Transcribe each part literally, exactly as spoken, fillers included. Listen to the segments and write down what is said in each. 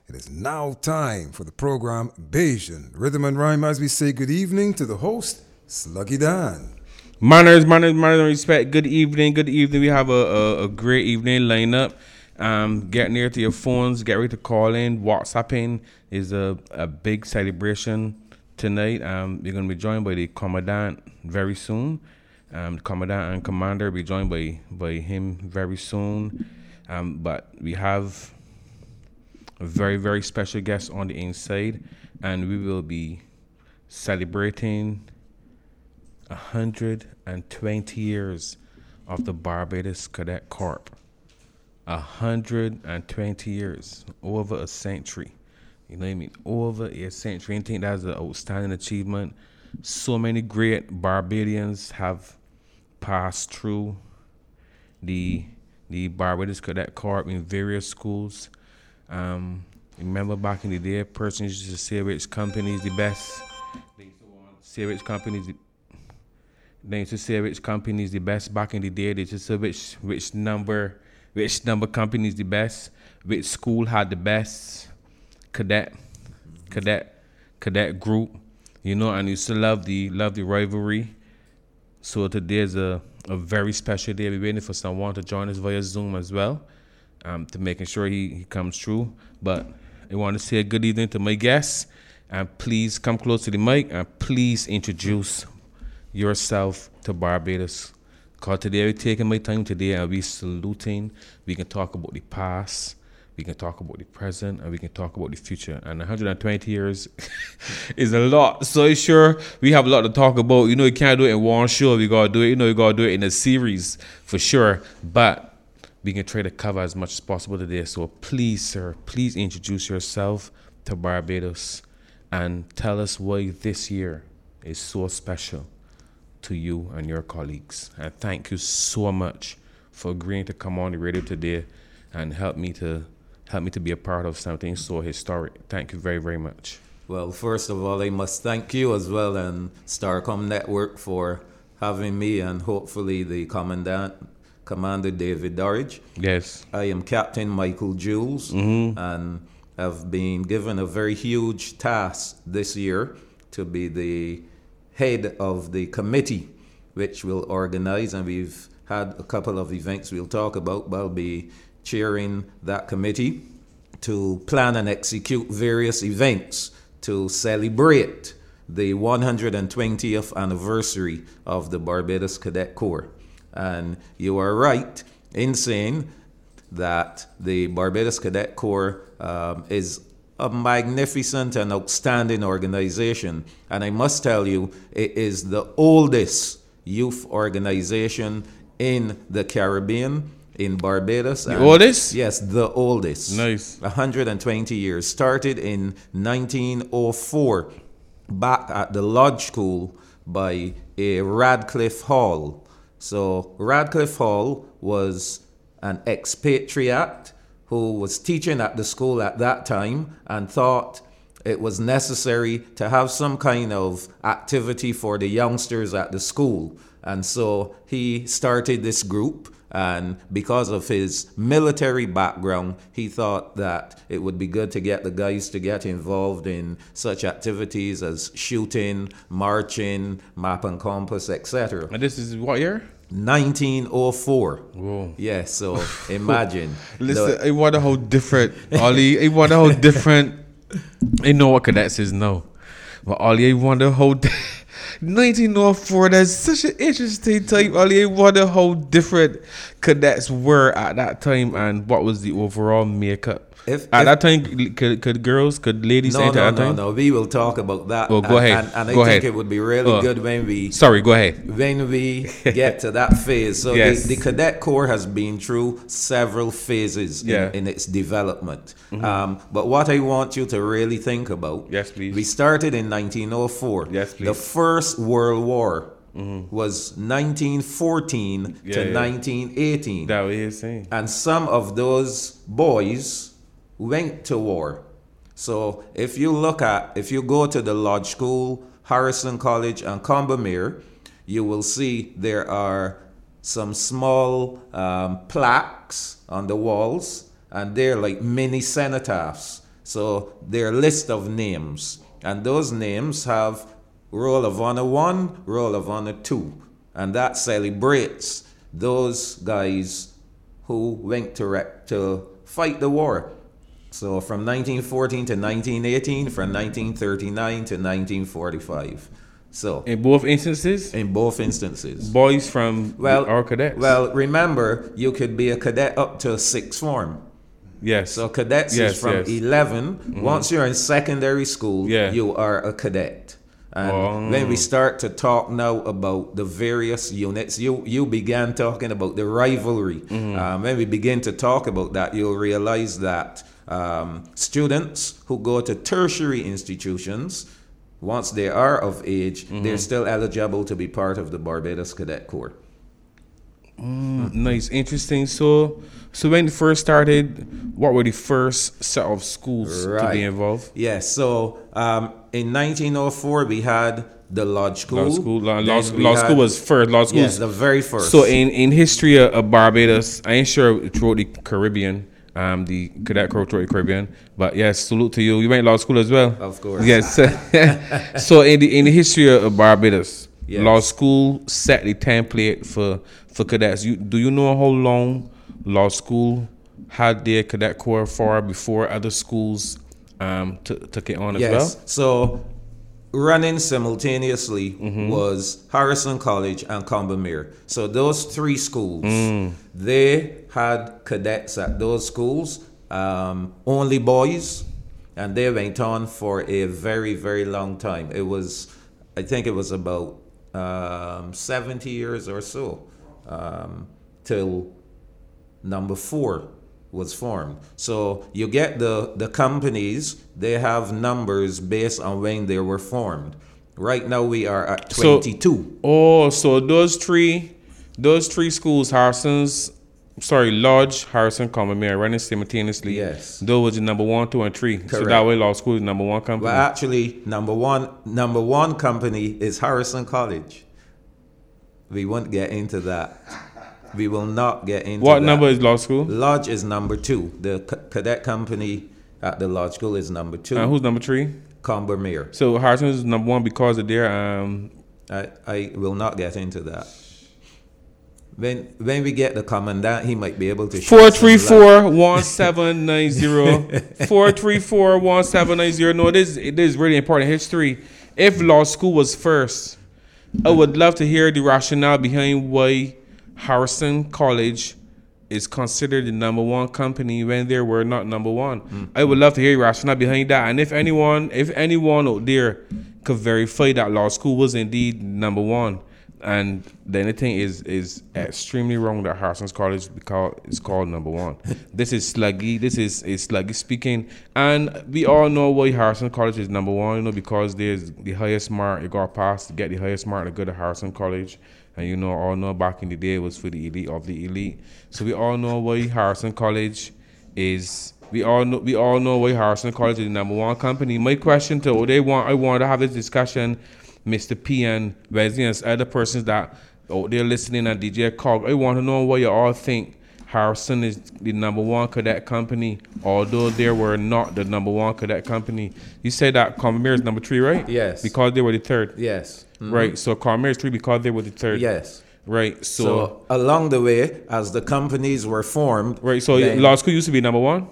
It is now time for the program Bayesian Rhythm and Rhyme as we say good evening to the host, Sluggy Dan. Manners, manners, manners, and respect. Good evening, good evening. We have a, a, a great evening lineup. Um, get near to your phones, get ready to call in. WhatsApping is a, a big celebration tonight. Um, you're going to be joined by the Commandant very soon. Um, the Commandant and Commander will be joined by, by him very soon. Um, but we have a very, very special guest on the inside, and we will be celebrating one hundred twenty years of the Barbados Cadet Corps. one hundred twenty years, over a century. You know what I mean? Over a century. I think that's an outstanding achievement. So many great Barbadians have passed through the the Barbados Cadet Corps in various schools. Um, remember back in the day, persons used to say which company is the best. They used to want to say which company is the They used to say which company is the best back in the day. They just said which which number which number company is the best, which school had the best cadet cadet cadet group, you know, and you still love the love the rivalry. So today is a, a very special day. We're waiting for someone to join us via Zoom as well, um, to making sure he, he comes through. But I want to say a good evening to my guests, and please come close to the mic and please introduce yourself to Barbados. Because today we're taking my time today and we saluting. We can talk about the past, we can talk about the present, and we can talk about the future. And one hundred twenty years is a lot. So sure, we have a lot to talk about. You know, you can't do it in one show. We got to do it, you know, you got to do it in a series for sure. But we can try to cover as much as possible today. So please, sir, please introduce yourself to Barbados and tell us why this year is so special to you and your colleagues. And thank you so much for agreeing to come on the radio today and help me to help me to be a part of something so historic. Thank you very, very much. Well, first of all, I must thank you as well and Starcom Network for having me, and hopefully the Commandant, Commander David Dorridge. Yes. I am Captain Michael Jules, mm-hmm. and have been given a very huge task this year to be the head of the committee which will organize, and we've had a couple of events we'll talk about, but I'll be chairing that committee to plan and execute various events to celebrate the one hundred twentieth anniversary of the Barbados Cadet Corps. And you are right in saying that the Barbados Cadet Corps um, is a magnificent and outstanding organization. And I must tell you, it is the oldest youth organization in the Caribbean, in Barbados. The oldest? Yes, the oldest. Nice. one hundred twenty years. Started in nineteen oh four, back at the Lodge School by a Radcliffe Hall. So Radcliffe Hall was an expatriate who was teaching at the school at that time and thought it was necessary to have some kind of activity for the youngsters at the school. And so he started this group, and because of his military background, he thought that it would be good to get the guys to get involved in such activities as shooting, marching, map and compass, et cetera. And this is what year? nineteen oh four. Whoa. Yeah, so imagine. Listen, I wonder how different, Ollie, I wonder how different, I know what cadets is now, but Ollie, I wonder how, di- nineteen oh four, that's such an interesting time, Ollie, I wonder how different cadets were at that time and what was the overall makeup. If, at if, that time, could, could girls, could ladies no, enter no, at that no, time? No, no, we will talk about that. Oh, go and, ahead. And, and I go think ahead. it would be really oh. good when we... Sorry, go ahead. When we get to that phase. So yes. the, the Cadet Corps has been through several phases yeah. in, in its development. Mm-hmm. Um, but what I want you to really think about... Yes, please. We started in nineteen oh four. Yes, please. The First World War mm-hmm. was nineteen fourteen yeah, to yeah. nineteen eighteen. That what you're saying. And some of those boys went to war. So if you look at, if you go to the Lodge School, Harrison College, and Combermere, you will see there are some small um, plaques on the walls, and they're like mini cenotaphs. So there are a list of names, and those names have Roll of Honor one, Roll of Honor two, and that celebrates those guys who went to rec- to fight the war. So from nineteen fourteen to nineteen eighteen, from nineteen thirty-nine to nineteen forty-five. So In both instances, in both instances. boys from Well, our cadets. well, remember, you could be a cadet up to sixth form. yes. So cadets Yes, is from yes. eleven. Once you're in secondary school, Yeah. you are a cadet. And Oh. when we start to talk now about the various units, you, you began talking about the rivalry. Mm-hmm. Um, when we begin to talk about that, you'll realize that um, students who go to tertiary institutions, once they are of age, Mm-hmm. they're still eligible to be part of the Barbados Cadet Corps. Nice, interesting. So, so when it first started, what were the first set of schools to Right. be involved? Yes, so um, in nineteen oh four, we had the Lodge School. Law school, law, Then law, we law had- school was first. Law school. Yes, the very first. So in, in history of, of Barbados, I ain't sure throughout the Caribbean, um, the cadet corps throughout the Caribbean, but yes, salute to you. You went to law school as well. Of course. Yes. So in the in the history of Barbados, Yes. law school set the template for for cadets. You do you know how long law school had their cadet corps for before other schools um t- took it on as yes, well? so running simultaneously Mm-hmm. was Harrison College and Combermere. So those three schools, Mm. they had cadets at those schools, um, only boys, and they went on for a very, very long time. It was, I think it was about um, seventy years or so, um, till number four was formed. So you get the, the companies, they have numbers based on when they were formed. Right now we are at So- twenty-two. Oh, so those three, those three schools, Harrison's, sorry, Lodge, Harrison, Combermere, running simultaneously. Yes. Those was the number one, two, and three. So Correct. that way, law school is number one company. Well, actually, number one, number one company is Harrison College. We won't get into that. We will not get into what that. number is law school? Lodge is number two. The c- cadet company at the Lodge School is number two. And who's number three? Combermere. So Harrison is number one because of their um. I, I will not get into that. When when we get the commandant, he might be able to. shed Four some three light. four one seven nine zero. Four three four one seven nine zero. No, it is it is really important history. If law school was first, I would love to hear the rationale behind why Harrison College is considered the number one company when they were not number one. Mm. I would love to hear the rationale behind that. And if anyone, if anyone out there could verify that law school was indeed number one, and the only thing is is extremely wrong that Harrison's College because it's called number one. This is sluggy. This is is sluggy speaking, and we all know why Harrison College is number one. You know, because there's the highest mark you got past to get the highest mark to go to Harrison College, and you know all know back in the day it was for the elite of the elite. So we all know why Harrison College is. We all know. We all know why Harrison College is the number one company. My question to they want. I want to have this discussion. Mister P and Wesley and other persons that out there listening and D J Cog, I want to know why you all think Harrison is the number one cadet company, although they were not the number one cadet company. You said that Combermere is number three, right? Yes. Because they were the third. Yes. Mhm. Right. So Combermere is three because they were the third. Yes. Right. So, So along the way, as the companies were formed, right. So then- law school used to be number one.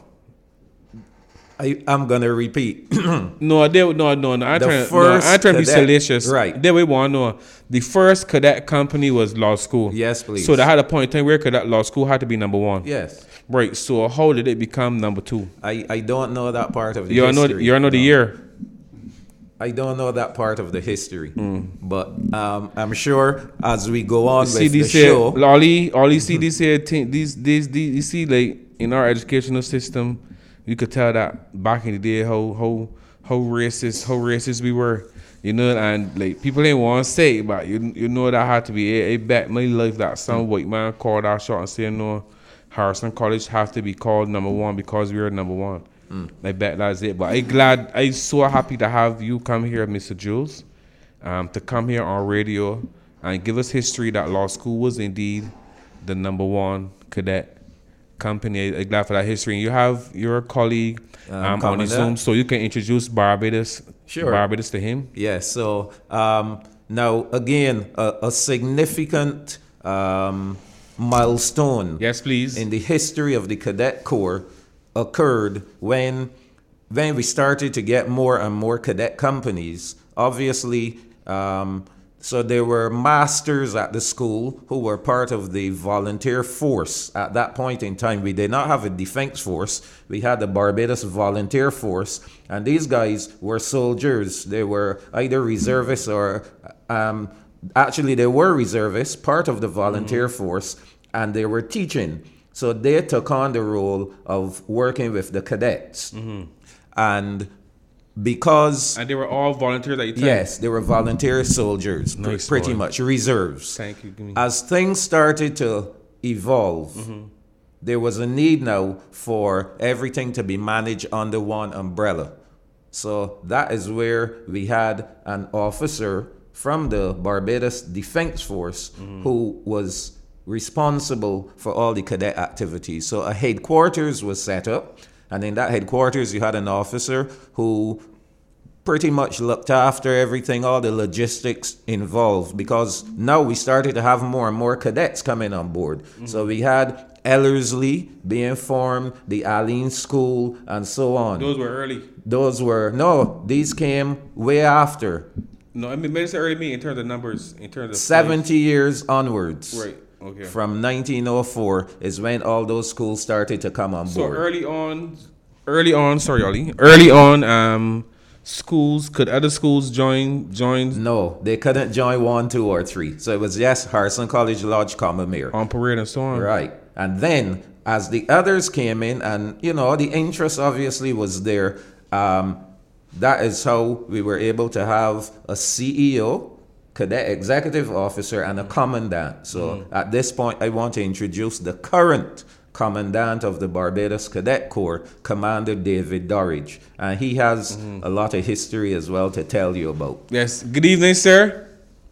I, I'm gonna repeat. No, they no no no. I'm The trying, no, first I'm trying to be cadet- salacious. right. They we want to know the first cadet company was law school. Yes, please. So they had a point in time where cadet law school had to be number one. Yes. Right. So how did it become number two? I, I don't know that part of the You know history. you know the No. year. I don't know that part of the history, Mm. but um, I'm sure as we go on with C D the said, show, all these, all these C D said, thing- these, these, these, you see, like in our educational system, you could tell that back in the day how how how racist how racist we were, you know, and like people didn't want to say it, but you you know that had to be a, a bet my life that some white man called our shot and said no, Harrison College have to be called number one because we are number one. Mm. I bet that's it. But I glad I so happy to have you come here, Mister Jules, um, to come here on radio and give us history that law school was indeed the number one cadet company. I'm glad for that history. And you have your colleague um, on the Zoom, so you can introduce Barbados, Sure. Barbados to him. Yes. So um, now again, a, a significant um, milestone. Yes, please. In the history of the Cadet Corps occurred when when we started to get more and more cadet companies. Obviously, um, so there were masters at the school who were part of the volunteer force. At that point in time, we did not have a defense force. We had the Barbados Volunteer Force, and these guys were soldiers. They were either reservists or, um, actually, they were reservists, part of the volunteer mm-hmm. force, and they were teaching. So they took on the role of working with the cadets. Mm-hmm. And because... And they were all volunteers at your time? Yes, they were volunteer soldiers, nice pretty boy. much, reserves. Thank you. Give me... As things started to evolve, mm-hmm. there was a need now for everything to be managed under one umbrella. So that is where we had an officer from the Barbados Defense Force mm-hmm. who was responsible for all the cadet activities. So a headquarters was set up, and in that headquarters you had an officer who pretty much looked after everything, all the logistics involved, because now we started to have more and more cadets coming on board. Mm-hmm. So we had Ellerslie being formed, the Alene School, and so on. Those were early. Those were, no, these came way after. No, I mean, maybe it's early me in terms of numbers, in terms of... seventy place. years onwards. Right. Okay. From nineteen oh four is when all those schools started to come on so board. So early on, early on, sorry, Ollie, early on, um, schools, could other schools join, join? No, they couldn't join one, two, or three. So it was, yes, Harrison College Lodge, Combermere. On parade and so on. Right. And then, as the others came in, and, you know, the interest obviously was there, um, that is how we were able to have a C E O, cadet executive officer, and a commandant. So mm. at this point, I want to introduce the current commandant of the Barbados Cadet Corps, Commander David Dorridge. And he has mm-hmm. a lot of history as well to tell you about. Yes. Good evening, sir.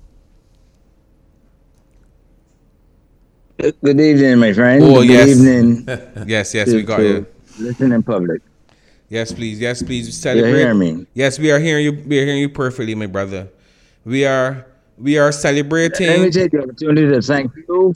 Good evening, my friend. Oh, Good yes. evening. yes, yes, we got you. Listen in public. Yes, please. Yes, please. Celebrate. You hear me? Yes, we are hearing you. We are hearing you perfectly, my brother. We are we are celebrating. Let me take the opportunity to thank you.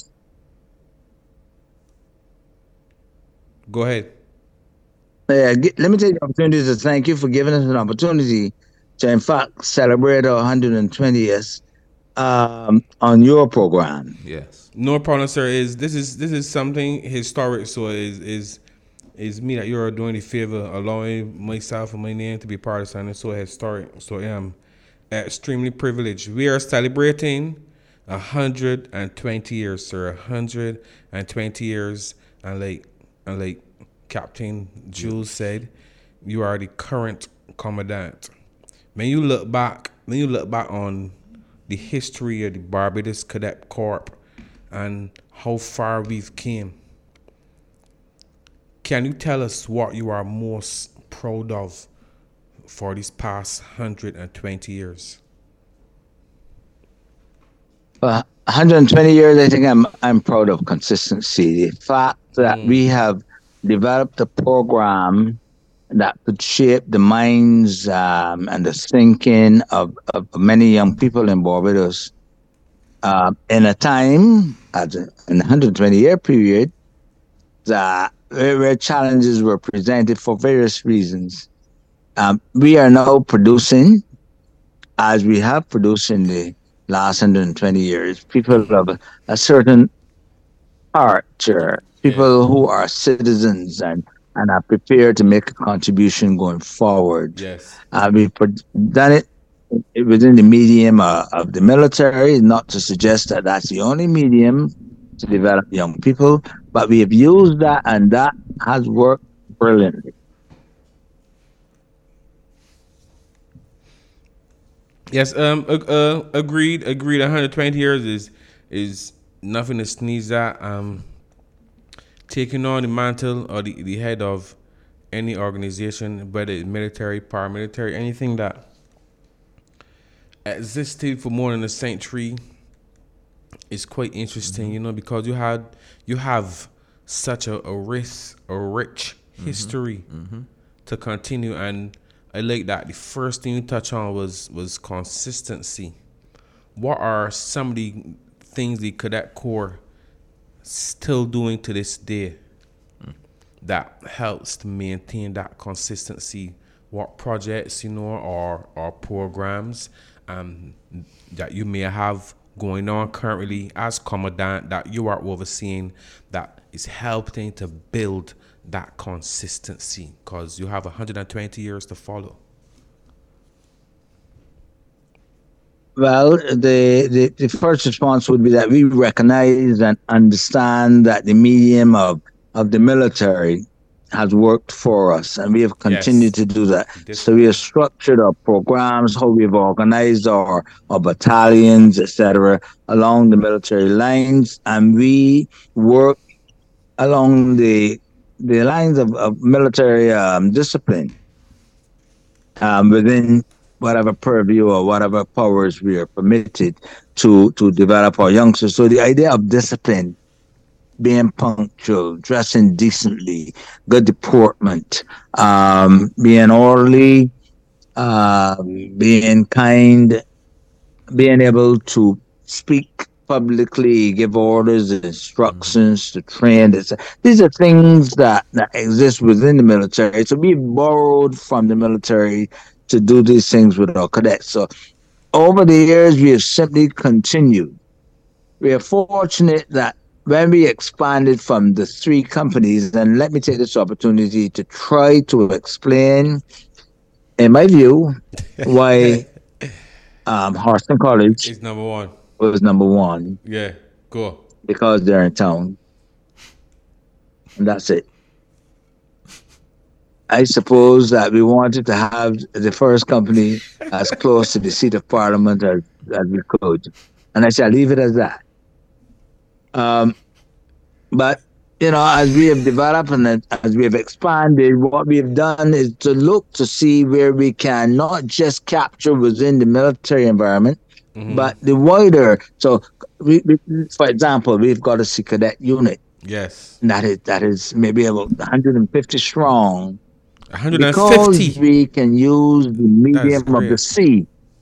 Go ahead. Yeah, let me take the opportunity to thank you for giving us an opportunity to, in fact, celebrate our one hundred twentieth um, on your program. Yes. No problem, sir. Is this is this is something historic? So is is is me that you're doing the favor, allowing myself and my name to be part of something so historic. So I am extremely privileged. We are celebrating one hundred twenty years, sir. one hundred twenty years, and like and like Captain Jules said, you are the current commandant. When you look back, when you look back on the history of the Barbados Cadet Corps and how far we've came, can you tell us what you are most proud of for these past one hundred twenty years? Uh, one hundred twenty years, I think I'm I'm proud of consistency. The fact that mm. we have developed a program that could shape the minds um, and the thinking of, of many young people in Barbados uh, in a time, as a, in a one hundred twenty year period, that where challenges were presented for various reasons. Um, we are now producing, as we have produced in the last one hundred twenty years, people of a, a certain character, people yeah. who are citizens and, and are prepared to make a contribution going forward. Yes. Uh, we've done it within the medium uh, of the military, not to suggest that that's the only medium to develop young people, but we have used that, and that has worked brilliantly. Yes, um, uh, uh, agreed, agreed. one hundred twenty years is is nothing to sneeze at. Um, taking on the mantle or the, the head of any organization, whether it's military, paramilitary, anything that existed for more than a century, is quite interesting, mm-hmm. you know, because you had you have such a, a rich, a rich history mm-hmm. to continue. And I like that the first thing you touch on was was consistency. What are some of the things the Cadet Corps still doing to this day mm. that helps to maintain that consistency? What projects, you know, or or programs um, that you may have going on currently as commandant that you are overseeing that is helping to build that consistency, because you have one hundred twenty years to follow? Well, the, the, the first response would be that we recognize and understand that the medium of, of the military has worked for us, and we have continued yes. to do that. This so we have structured our programs, how we've organized our, our battalions, et cetera, along the military lines, and we work along the the lines of, of military um, discipline um, within whatever purview or whatever powers we are permitted to to develop our youngsters. So the idea of discipline, being punctual, dressing decently, good deportment, um, being orderly, uh, being kind, being able to speak publicly, give orders, instructions, to train. These are things that, that exist within the military. So we borrowed from the military to do these things with our cadets. So over the years, we have simply continued. We are fortunate that when we expanded from the three companies, and let me take this opportunity to try to explain, in my view, why um, Horston College is number one. was number one. Yeah, go. Because they're in town. And that's it. I suppose that we wanted to have the first company as close to the seat of parliament as, as we could. And I shall leave it as that. Um, but, you know, as we have developed and as we have expanded, what we have done is to look to see where we can not just capture within the military environment, mm-hmm. but the wider. So, we, we, for example, we've got a Sea Cadet unit. Yes. That is, that is maybe about one hundred fifty strong. one hundred fifty? Because we can use the medium of the sea.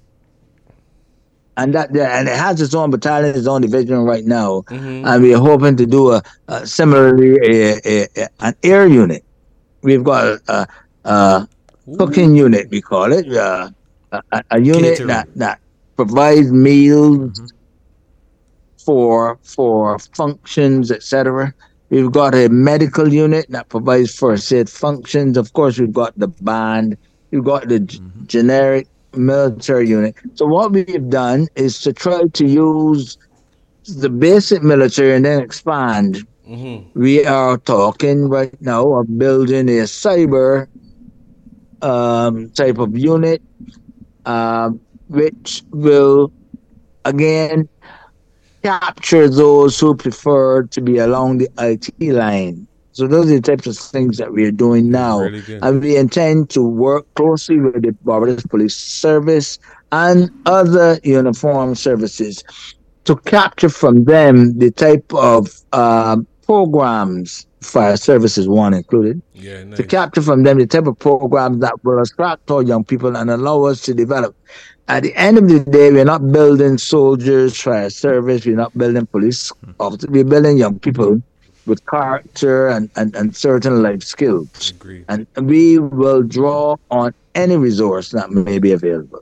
And that and it has its own battalion, its own division right now. Mm-hmm. And we're hoping to do a, a similarly a, a, a, an air unit. We've got a, a, a cooking unit, we call it, uh, a, a unit that, that provides meals mm-hmm. for for functions, et cetera. We've got a medical unit that provides first aid functions. Of course, we've got the band. We've got the mm-hmm. g- generic military unit. So what we've done is to try to use the basic military and then expand. Mm-hmm. We are talking right now of building a cyber um, type of unit, uh, which will, again, capture those who prefer to be along the I T line. So those are the types of things that we are doing now. Really and we intend to work closely with the Barbados Police Service and other uniformed services to capture from them the type of uh, programs, fire services one included, yeah, nice. to capture from them the type of programs that will attract our young people and allow us to develop. At the end of the day, we're not building soldiers, fire service, we're not building police officers, we're building young people with character and, and, and certain life skills. Agreed. And we will draw on any resource that may be available.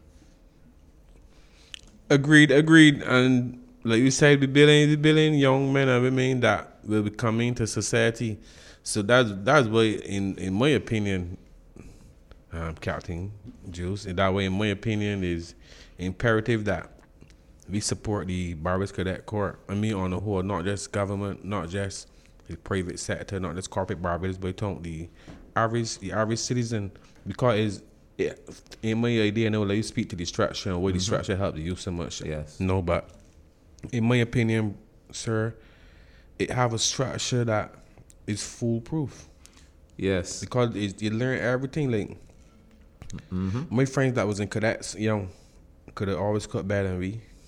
Agreed, agreed. And like you said, we building, we building young men and women that will be coming to society. So that's that's why, in, in my opinion, um, Captain Jules, that way, in my opinion, is imperative that we support the Barbados Cadet Corps. I mean, on the whole, not just government, not just the private sector, not just corporate Barbados, but the average, the average citizen, because it's, in my idea, I know, like you speak to the structure and why mm-hmm. the structure helped you so much. Yes. No, but in my opinion, sir, it have a structure that is foolproof. Yes. Because it, you learn everything. Like mm-hmm. my friends that was in cadets, you know, could have always cooked better than we.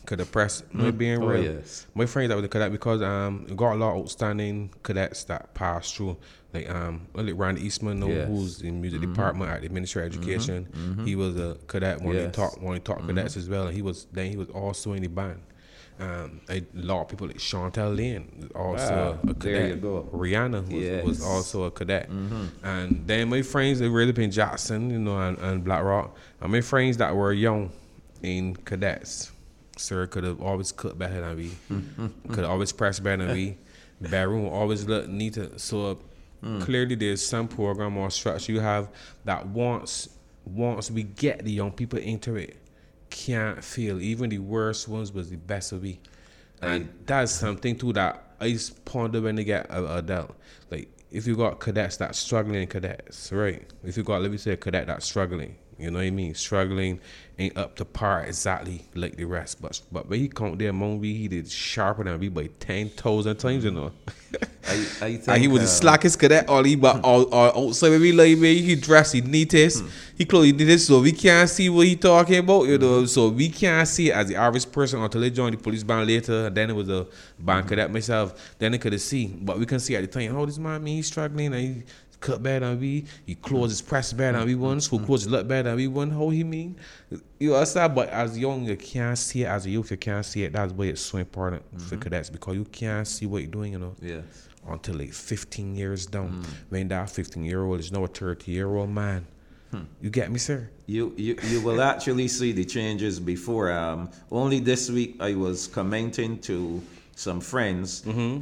Could the press mm. being Oh, real. yes. My friends that with the cadet because um we got a lot of outstanding cadets that passed through. Like um like Randy Eastman, know, Yes. who's in music Mm-hmm. department at the Ministry of Education. Mm-hmm. He was a cadet when he Yes. taught when he taught cadets as well, and he was then he was also in the band. Um, a lot of people like Chantel Lane, was also Ah, a cadet. there you go. Rihanna was, Yes. was also a cadet. And then my friends that really been Jackson, you know, and, and Black Rock. And my friends that were young in cadets, sir, could have always cooked better than we. Could have always pressed better than we. Bedroom always look neater. So uh, clearly there's some program or structure you have that once once we get the young people into it, can't feel even the worst ones was the best of we. And that's something too that I just ponder when they get a adult. Like if you got cadets that's struggling cadets, right? If you got let me say a cadet that's struggling, you know what I mean? Struggling ain't up to par exactly like the rest. But but when he come there among we, he did sharper than we by ten thousand times, you know. I, I think, And he was um, the slackest cadet, all he but all, all outside when we like me, he dressed, he neatest, he clothes, he did this, so we can't see what he talking about, you know. So we can't see it as the average person until they joined the police band later. And then it was a band cadet myself. Then they could have seen, but we can see at the time, oh, this man, me, he's struggling, and he cut better than we, he clothes his press better than we want, school clothes look better than we want. How he mean? You understand? But as young, you can't see it. As a youth, you can't see it. That's why it's so important for cadets because you can't see what you're doing, you know. Yes. Until like fifteen years down. When that fifteen year old is now a thirty year old man. You get me, sir? You, you you will actually see the changes before. Um, only this week I was commenting to some friends.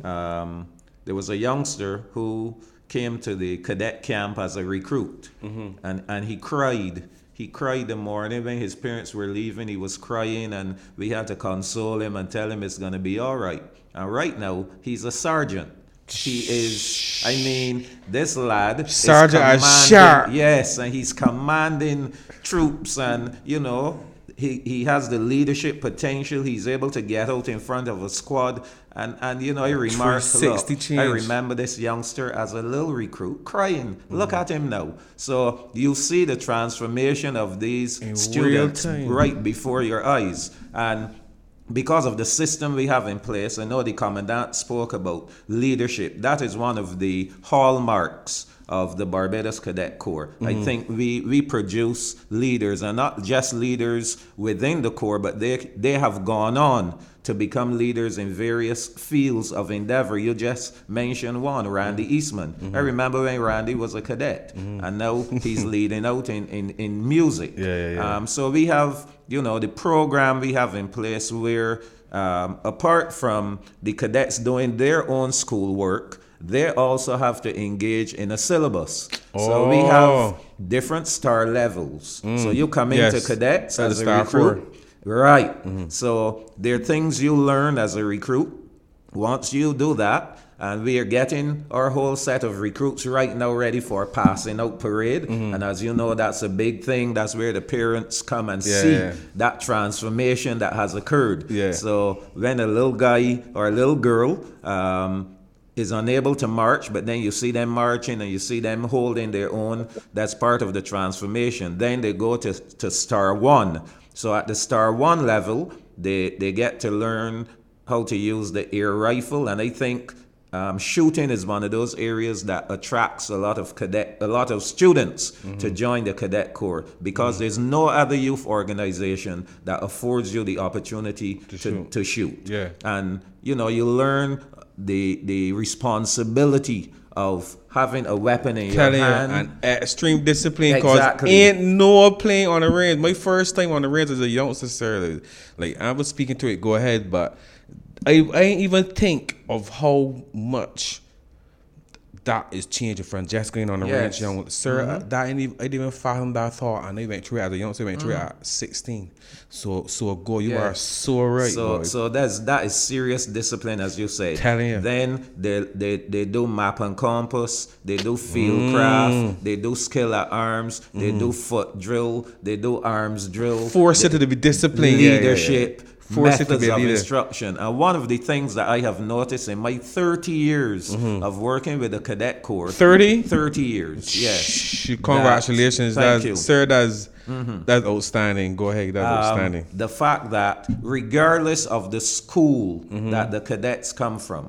Um, there was a youngster who came to the cadet camp as a recruit, and and he cried. He cried the morning when his parents were leaving. He was crying, and we had to console him and tell him it's gonna be all right. And right now, he's a sergeant. He is, I mean, this lad Sergeant is as commanding, sharp. yes, and he's commanding troops, and you know, he, he has the leadership potential. He's able to get out in front of a squad, and and you know, I remarked, three sixty look, change. I remember this youngster as a little recruit crying. Look Mm-hmm. at him now. So you see the transformation of these In students real time. right before your eyes, and because of the system we have in place, I know the commandant spoke about leadership. That is one of the hallmarks of the Barbados Cadet Corps. I think we, we produce leaders, and not just leaders within the Corps, but they they have gone on to become leaders in various fields of endeavor. You just mentioned one, Randy Eastman. I remember when Randy was a cadet, and now he's leading out in, in, in music. Yeah, yeah, yeah. Um, so we have, you know, the program we have in place where, um, apart from the cadets doing their own schoolwork, they also have to engage in a syllabus. So we have Oh. different star levels. So you come into Yes. cadets As as a a star recruit. four. Right. So there are things you learn as a recruit. Once you do that, and we are getting our whole set of recruits right now ready for passing out parade. And as you know, that's a big thing. That's where the parents come and Yeah, see yeah. that transformation that has occurred. Yeah. So when a little guy or a little girl um, is unable to march, but then you see them marching and you see them holding their own, that's part of the transformation. Then they go to, to star one. So at the star one level, they, they get to learn how to use the air rifle. And I think um, shooting is one of those areas that attracts a lot of cadet, a lot of students to join the Cadet Corps, because there's no other youth organization that affords you the opportunity to, shoot. to shoot. Yeah. And you know, you learn the the responsibility of having a weapon in Telling your you, hand. and extreme discipline, because Exactly. ain't no playing on the range. My first time on the range as a youngster, sir, like, like I was speaking to it, go ahead, but I, I ain't even think of how much that is changing from just going on the Yes. range, young sir. uh, That ain't even, I didn't even fathom that thought, and I went through it as a youngster. I went through it at sixteen. So, so go, you Yeah. are so right, So, boy. so that's that is serious discipline, as you say. Telling you. Then they, they they do map and compass. They do field Mm. craft. They do skill at arms. They do foot drill. They do arms drill. Force you to be disciplined. Yeah, yeah, yeah. Leadership. Force it to methods be a of leader. instruction. And one of the things that I have noticed in my thirty years Mm-hmm. of working with the cadet corps. thirty? thirty years, yes. Shh, congratulations, That- thank that's, you. sir. That's that's outstanding. Go ahead, that's Um, outstanding. the fact that regardless of the school Mm-hmm. that the cadets come from,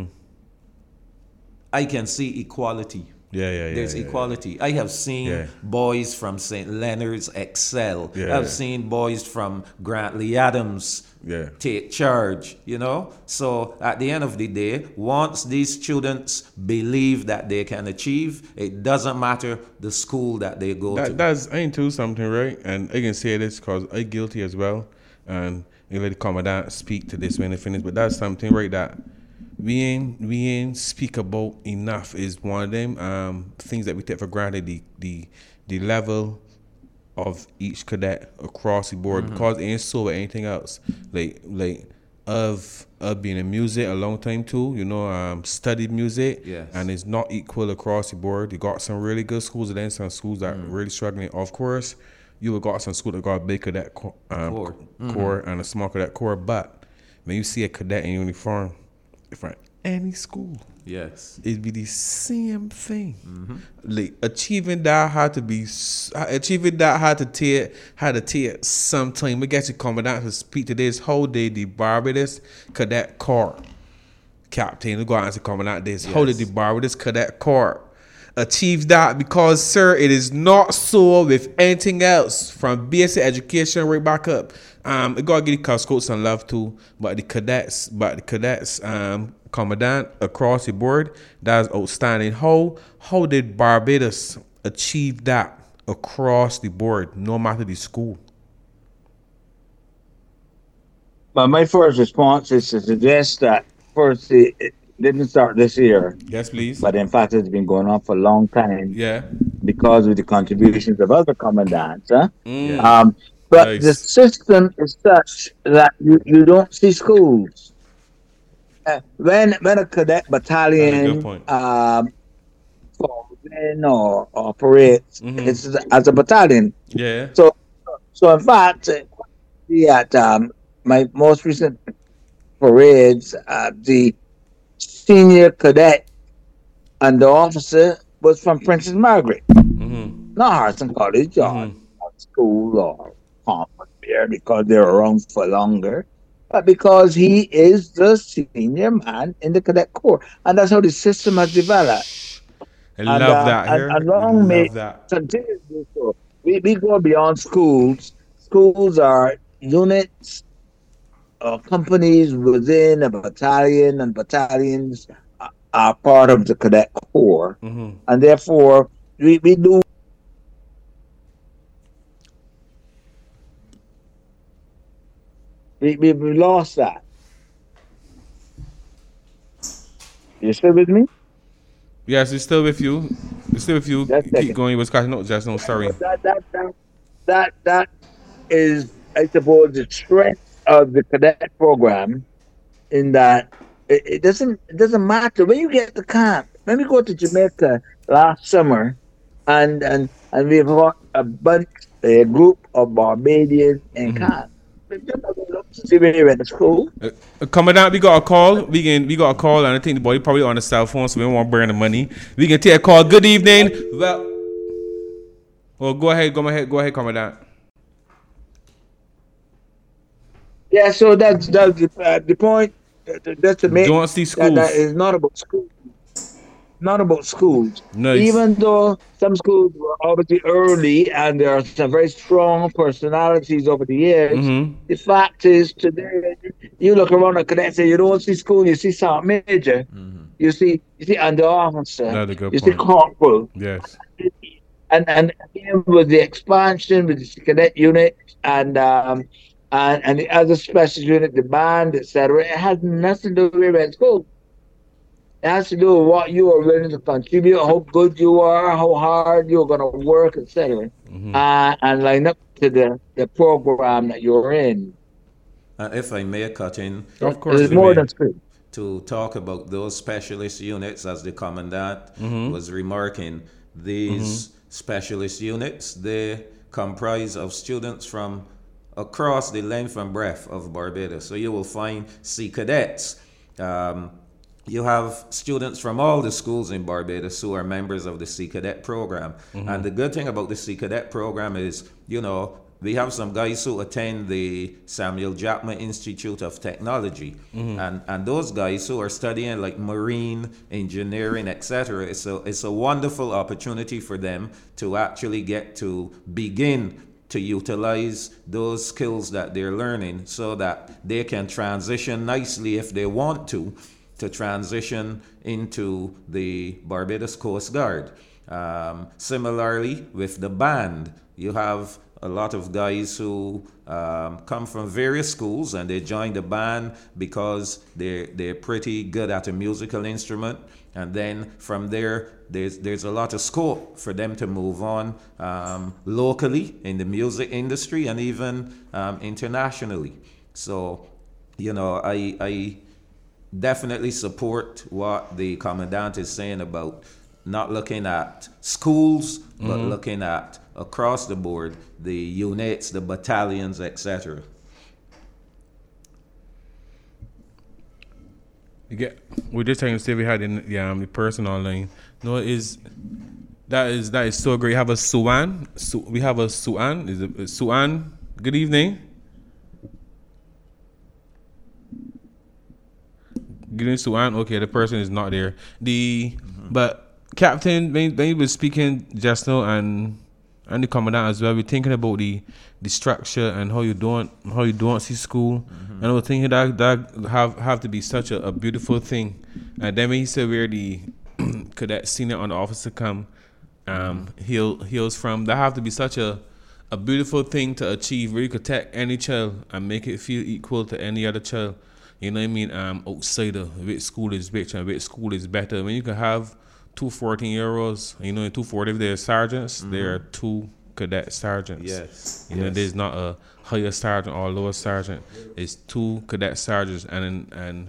I can see equality. Yeah, yeah, yeah. There's yeah, equality. I have seen Yeah. boys from Saint Leonard's excel. Yeah. I've seen boys from Grantley Adams Yeah. take charge, you know? So at the end of the day, once these students believe that they can achieve, it doesn't matter the school that they go That, to. that's ain't too something, right? And I can say this because I guilty as well. And you let the commandant speak to this when they finish. But that's something, right, that we ain't we ain't speak about enough is one of them um, things that we take for granted. The the the level of each cadet across the board, because it ain't so with anything else. Like like of of being in music a long time too, you know, um, studied music, Yes. and it's not equal across the board. You got some really good schools and then some schools that are really struggling. Of course, you have got some school that got a big cadet co- um, Core. core and a small cadet core, but when you see a cadet in uniform, from any school, Yes. it'd be the same thing. Like achieving that had to be s- achieving that had to take had to take some time. We get you coming down to speak to this whole day. The Barbados Cadet Corps captain, we go out and coming out this. How did the Barbados Cadet Corps achieve that? Because sir, it is not so with anything else from basic education right back up. Um, it gotta give the Scouts some love too, but the cadets, but the cadets, um, commandant across the board, that's outstanding. How how did Barbados achieve that across the board, no matter the school? But my first response is to suggest that first it, it didn't start this year, Yes, please. but in fact it's been going on for a long time Yeah. because of the contributions of other commandants. Huh? Mm. Um, but Nice. the system is such that you, you don't see schools. Uh, when when a cadet That's a good battalion point. um, falls in or operates, Mhm. it's as a battalion. Yeah. So so in fact, uh, we at um, my most recent parades, uh, the senior cadet and the officer was from Princess Margaret, Mm-hmm. not Harrison College or Mhm. school or Palmer there because they're around for longer, but because he is the senior man in the cadet corps, and that's how the system has developed. I And, love uh, that and- here. and I long may- love that. Continue to do so. We, we go beyond schools. Schools are units or companies within a battalion, and battalions are- are part of the cadet corps, Mm-hmm. and therefore we, we do. We, we, we lost that. You still with me? Yes, it's still with you. It's still with you. That's Keep second. going. You was catching up. Just no, sorry. That, that, that, that, that is, I suppose, the strength of the cadet program in that it, it doesn't it doesn't matter when you get to camp. When we go to Jamaica last summer, and and and we've got a bunch, a group of Barbadians in camp. We just have a look to see when we went to school. Uh, Commandant, we got a call. We can we got a call, and I think the boy probably on the cell phone, so we don't want to burn the money. We can take a call. Good evening. Well, well, go ahead, go ahead, go ahead, Commandant. Yeah, so that's that's the, uh, the point. uh, That's to make Don't see that, that schools. is not about schools. Not about schools. Nice. Even though some schools were obviously early and there are some very strong personalities over the years, Mm-hmm. the fact is today you look around a cadet say you don't see school, you see sergeant major, you see you see under officer, That's a good you see point. corporal, Yes. and and again with the expansion with the cadet unit and um and, and the other special unit, the band, et cetera, it has nothing to do with school. It has to do with what you are willing to contribute, how good you are, how hard you're going to work, et cetera, Mm-hmm. uh, and line up to the, the program that you're in. Uh, if I may cut in Of course. It's you more may. than school. to talk about those specialist units, as the commandant Mm-hmm. was remarking, these specialist units, they comprise of students from across the length and breadth of Barbados. So you will find Sea Cadets. Um, you have students from all the schools in Barbados who are members of the Sea Cadet program. Mm-hmm. And the good thing about the Sea Cadet program is, you know, we have some guys who attend the Samuel Jackman Institute of Technology, mm-hmm. and and those guys who are studying like marine engineering, et cetera. It's a it's a wonderful opportunity for them to actually get to begin to utilize those skills that they're learning, so that they can transition nicely if they want to, to transition into the Barbados Coast Guard. Um, similarly, with the band, you have a lot of guys who um, come from various schools and they join the band because they're, they're pretty good at a musical instrument. And then from there, there's, there's a lot of scope for them to move on um, locally in the music industry and even um, internationally. So, you know, I, I definitely support what the Commandant is saying about not looking at schools, but mm-hmm. looking at across the board, the units, the battalions, et cetera. You get, we're just trying to say we had in the, um, the person online. No, it is that is that is so great. We have a Suan. Su, we have a Suan. Is it Suan? Good evening. Good evening, Suan. Okay, the person is not there. The mm-hmm. but. Captain, when, when you were speaking just now, and and the Commandant as well, we're thinking about the, the structure and how you don't how you don't see school, mm-hmm. and I was thinking that that have have to be such a, a beautiful thing. And then when he said where the cadet senior on the officer come, um, he'll heals from, that have to be such a a beautiful thing to achieve, where you could take any child and make it feel equal to any other child. You know what I mean? Um, outside of which school is which and which school is better. When you can have two fourteen-year-olds, you know, in two forty, if they're sergeants, mm-hmm. there are two cadet sergeants. Yes. You yes. know, there's not a higher sergeant or a lower sergeant. It's two cadet sergeants, and and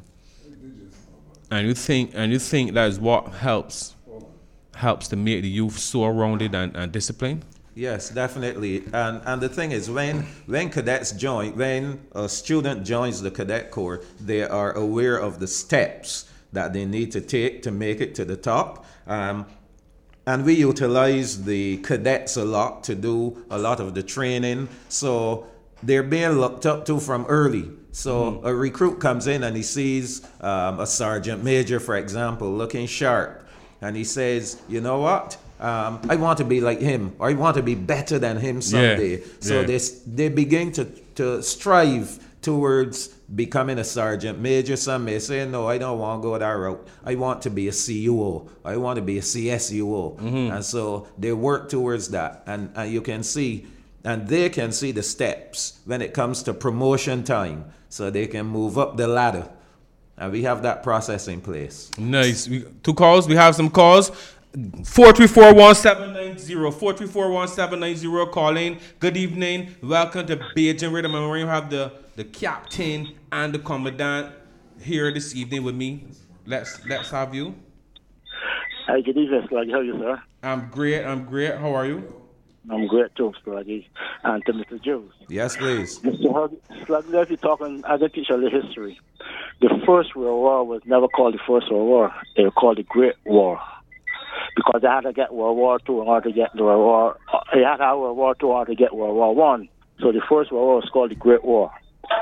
and you think and you think that is what helps helps to make the youth so rounded and, and disciplined. Yes, definitely. And and the thing is, when when cadets join, when a student joins the cadet corps, they are aware of the steps that they need to take to make it to the top. Um, and we utilize the cadets a lot to do a lot of the training. So they're being looked up to from early. So mm-hmm. a recruit comes in and he sees um, a sergeant major, for example, looking sharp. And he says, you know what? Um, I want to be like him, or I want to be better than him someday. Yeah. So yeah. they, they begin to, to strive towards becoming a sergeant major. Some may say, no, I don't want to go that route. I want to be a C U O. I want to be a C S U O. Mm-hmm. And so they work towards that. And, and you can see, and they can see the steps when it comes to promotion time, so they can move up the ladder. And we have that process in place. Nice. We, two calls. We have some calls. four three four, one seven nine zero. four three four, one seven nine zero. Call in. Good evening. Welcome to Bajan Rhythm. And we have the, the captain and the commandant here this evening with me. Let's let's have you. Hi, good evening, Sluggy. How are you, sir? I'm great. I'm great. How are you? I'm great too, Sluggy. And to Mister Jones. Yes, please. Mister Sluggy, if you're talking as a teacher of history, the First World War was never called the First World War. They were called the Great War. Because they had to get World War Two in order to get the World War. They had to have World War Two in order to get World War One. So the First World War was called the Great War.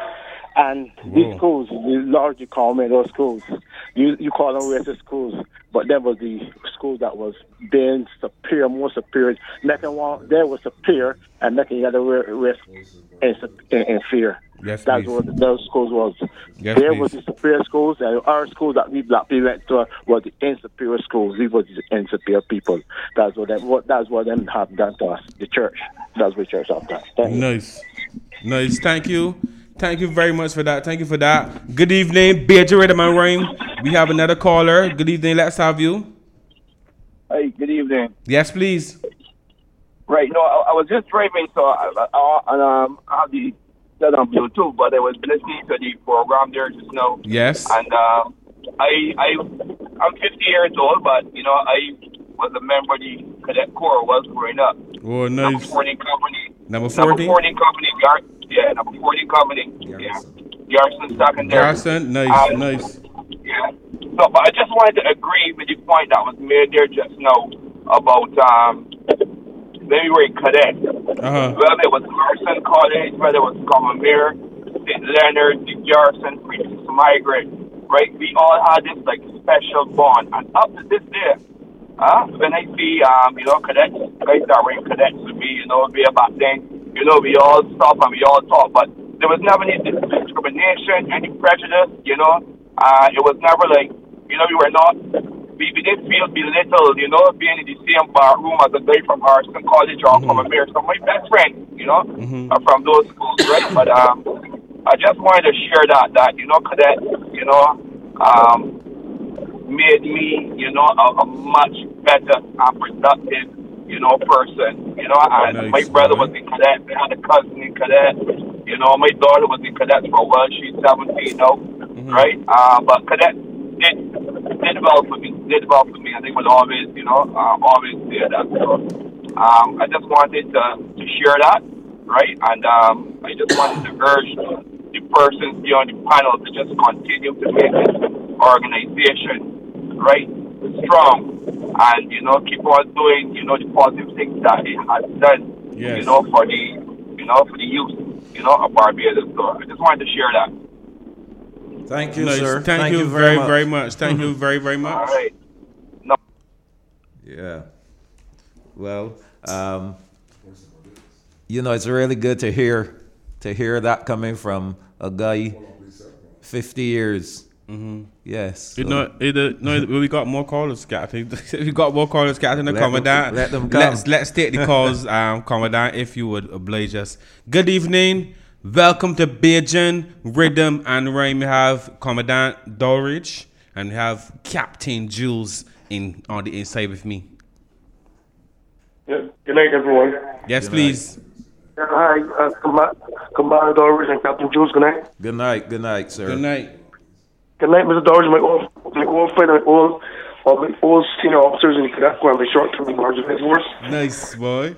And Whoa. These schools, you largely call them those schools. You you call them racist schools, but that was the schools that was being superior, more superior. Making one, they were superior, and making the other race in, in, in fear. Yes, That's please. what those schools was. Yes, there please. was the superior schools, and our schools that we black people went to were the insuperior schools. We were the insuperior people. That's what them. What that's what them have done to us. The church. That's what church have done. Thank nice, you. nice. Thank you, thank you very much for that. Thank you for that. Good evening, Bajan Rhythm and Rhyme. We have another caller. Good evening. Let's have you. Hey, good evening. Yes, please. Right. No, I, I was just driving, so I, I, I, um, I have the set on Bluetooth, but I was listening to the program there just now. Yes. And um, I, I, I'm fifty years old, but you know, I was a member of the Cadet Corps was growing up. Oh, nice. Number fourteen company. Number fourteen. Number fourteen company. We are, yeah, number forty company. Yeah. Garrison Secondary. Garrison, nice, Um, nice. Yeah. So, but I just wanted to agree with the point that was made there just now about um, when we were in cadet. Uh-huh. Whether it was Garrison College, whether it was Commonwealth, Saint Leonard, the Garrison, Princess Margaret, right? We all had this like special bond, and up to this day, uh, when I see um, you know, cadets, guys that were in cadets with me, you know, way back then, you know, we all stop and we all talk, but there was never any discrimination, any prejudice, you know. Uh, it was never like, you know, we were not, we, we didn't feel belittled, you know, being in the same bar room as a guy from Harrison College or from America. So my best friend, you know, Mhm. are from those schools, right? But um, I just wanted to share that, that, you know, cadet, you know, um, made me, you know, a, a much better and productive, you know, person, you know, and Nice, my brother man. was in cadet, I had a cousin in cadet, you know, my daughter was in cadet for a while, she's seventeen now, right? Uh, but cadet did, did well for me, did well for me, and they would always, you know, uh, always say that, so, um, I just wanted to, to share that, right? And um, I just wanted to urge the persons here on the panel to just continue to make this organization, right, strong, and, you know, keep on doing, you know, the positive things that it has done, Yes. you know, for the, you know, for the youth, you know, of Barbados. So I just wanted to share that. Thank you, Nice. sir. Thank, you very, very much. Thank you very, very All much. right. Yeah. Well, um, you know, it's really good to hear to hear that coming from a guy fifty years. Mm-hmm. Yes. You so know, it, uh, no, we got more callers, Captain. We got more callers, Captain. The Let them- Commandant. let them come. Let's let's take the calls, um, Commandant, if you would oblige us. Good evening. Welcome to Bajan Rhythm and Rhyme. We have Commandant Dorridge and we have Captain Jules in on the inside with me. Yeah. Good night, everyone. Yes, please. Yeah, hi, uh, Commander Commander Dorridge and Captain Jules. Good night. good night, good night, sir. Good night. Good night, Mister Dorridge. My old, my old friend, my old, uh, my old senior officers in the cadet corps, my short-term margin force. Nice boy.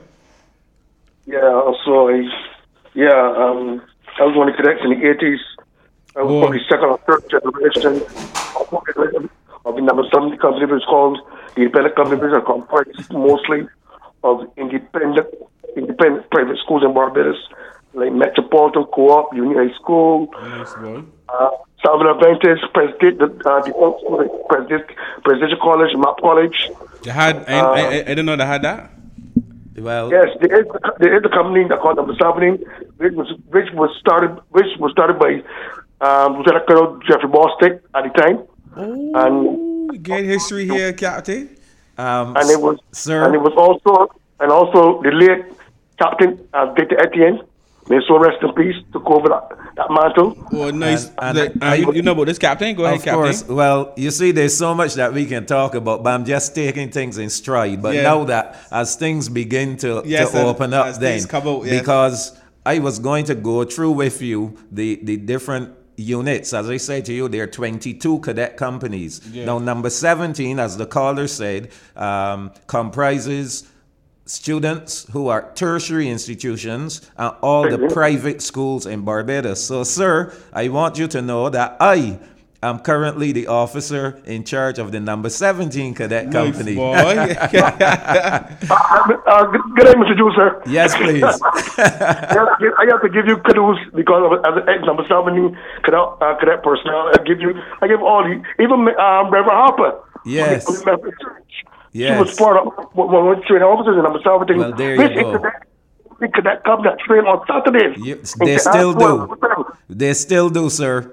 Yeah. So I, yeah, um, I was one of the cadets in the eighties. I was Boy. probably second or third generation of the number seventy company. It was called the independent company. It was comprised mostly of independent, independent private schools in Barbados, like Metropolitan Co-op, Union High School, Nice boy. uh, Salvador Adventist, President, uh, the President, Presidential College, Map College. They had. I, I, I, I didn't know they had that. Well, Yes, there is, there is a company that called Number Seventeen, which was which was started which was started by um, Lieutenant Colonel Jeffrey Bostick at the time, and Ooh, great history here, Captain. um, and it was sir. and it was also and also the late Captain uh, Data Etienne, may his soul rest in peace, took over that, that mantle. Oh, nice. And- and Like, uh, I- you, you know about this, Captain? Go ahead, Of Captain. course. Well, you see, there's so much that we can talk about, but I'm just taking things in stride. But Yeah. now that as things begin to, Yes, to and open up, as then things come out, yes. because I was going to go through with you the the different units. As I say to you, there are twenty-two cadet companies. Yeah. Now, number seventeen, as the caller said, um, comprises students who are tertiary institutions and all the private schools in Barbados. So, sir, I want you to know that I am currently the officer in charge of the number seventeen cadet Nice company. boy. Uh, uh, good, good day, Mister Jules, sir. Yes, please. I have, to give, I have to give you kudos because of, as an ex number seventeen cadet, uh, cadet personnel. I give you, I give all the, even um, Reverend Harper. Yes. From the Methodist Church. Yes. She was part of one of the training officers in number seventeen. Well, there Which you go. Cadet, the cadet come that train on Saturdays. You- And they can still ask do. for- They still do, sir.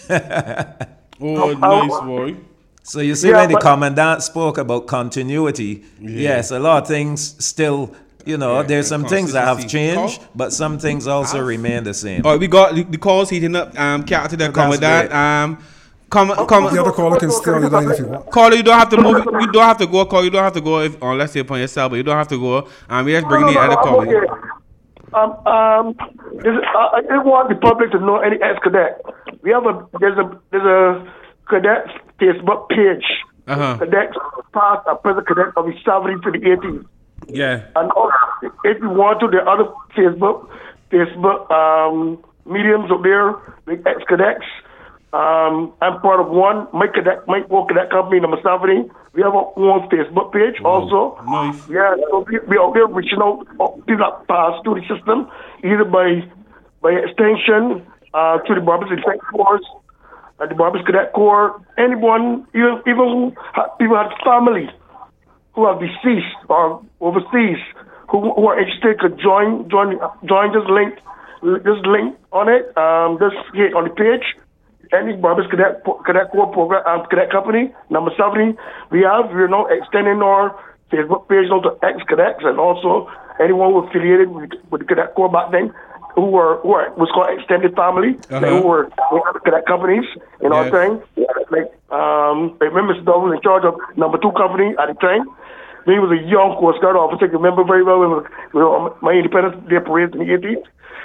Oh, nice boy. So you see, Yeah, when the but- commandant spoke about continuity, yes, a lot of things still, you know, Yeah, there's some things that have consistency. changed, Call? but some things also remain the same. All right, we got the, the calls heating up. Um, Captain, the That's Commandant. great. Um, come, come. The other caller can stay on the line if you want. Caller, you don't have to move. You don't have to go. Call. You don't have to go if, unless you're upon yourself. But you don't have to go. Um, we just bringing the other I'm caller. okay. Um, um, this, uh, I didn't want the public to know any ex-cadet. We have a there's a there's a cadet Facebook page. Uh-huh. Cadet past and present cadet of the seventies to the eighties. Yeah. And also, if you want to, the other Facebook Facebook um, mediums up there, the ex-cadets. Um, I'm part of one, Mike Cadet, Mike War Cadet Company, number seventy. We have our own Facebook page also. Nice. Yeah, so we, we out there reaching out to people that pass through the system, either by by extension uh, to the Barbados Defense Force, uh, the Barbados Cadet Corps, anyone, even, even who ha- people have family who are deceased or overseas, who, who are interested could join, join, join this link, this link on it, um, this here on the page. Any Barbados Cadet Cadet Corps program, um, Cadet Company, number seventy, we have, we're now extending our Facebook page now to ex-cadets and also anyone who affiliated with, with the Cadet Corps back then, who were, who were was called extended family, Uh-huh. who were who were cadet companies, you know Yes. what I'm saying? Like, um, I remember Mister Dove was in charge of number two company at the time. He was a young Coast Guard officer, I can remember very well when we were on my Independence Day parade in the eighties.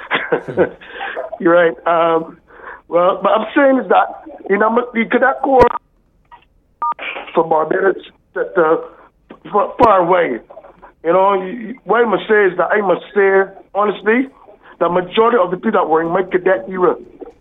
You're right. Um, Well, but I'm saying is that, you know, the Cadet Corps for Barbados, that uh, far, far away. You know, you, what I must say is that I must say, honestly, the majority of the people that were in my cadet era,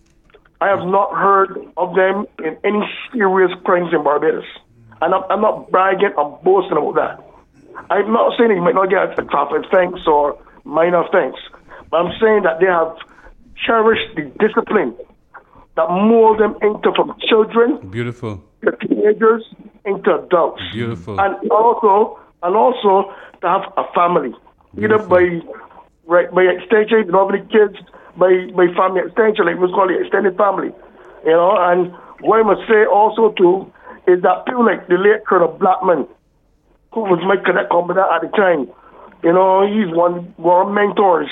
I have not heard of them in any serious crimes in Barbados. And I'm, I'm not bragging, I'm boasting about that. I'm not saying that you might not get a traffic offense or minor offense, but I'm saying that they have cherished the discipline that mold them into from children Beautiful. to teenagers into adults. Beautiful. And also and also to have a family. Either by right by extension, you know, many kids, by by family extension, like we call it extended family. You know, and what I must say also too is that people like the late Colonel Blackman, who was my cadet commandant at the time, you know, he's one of our mentors.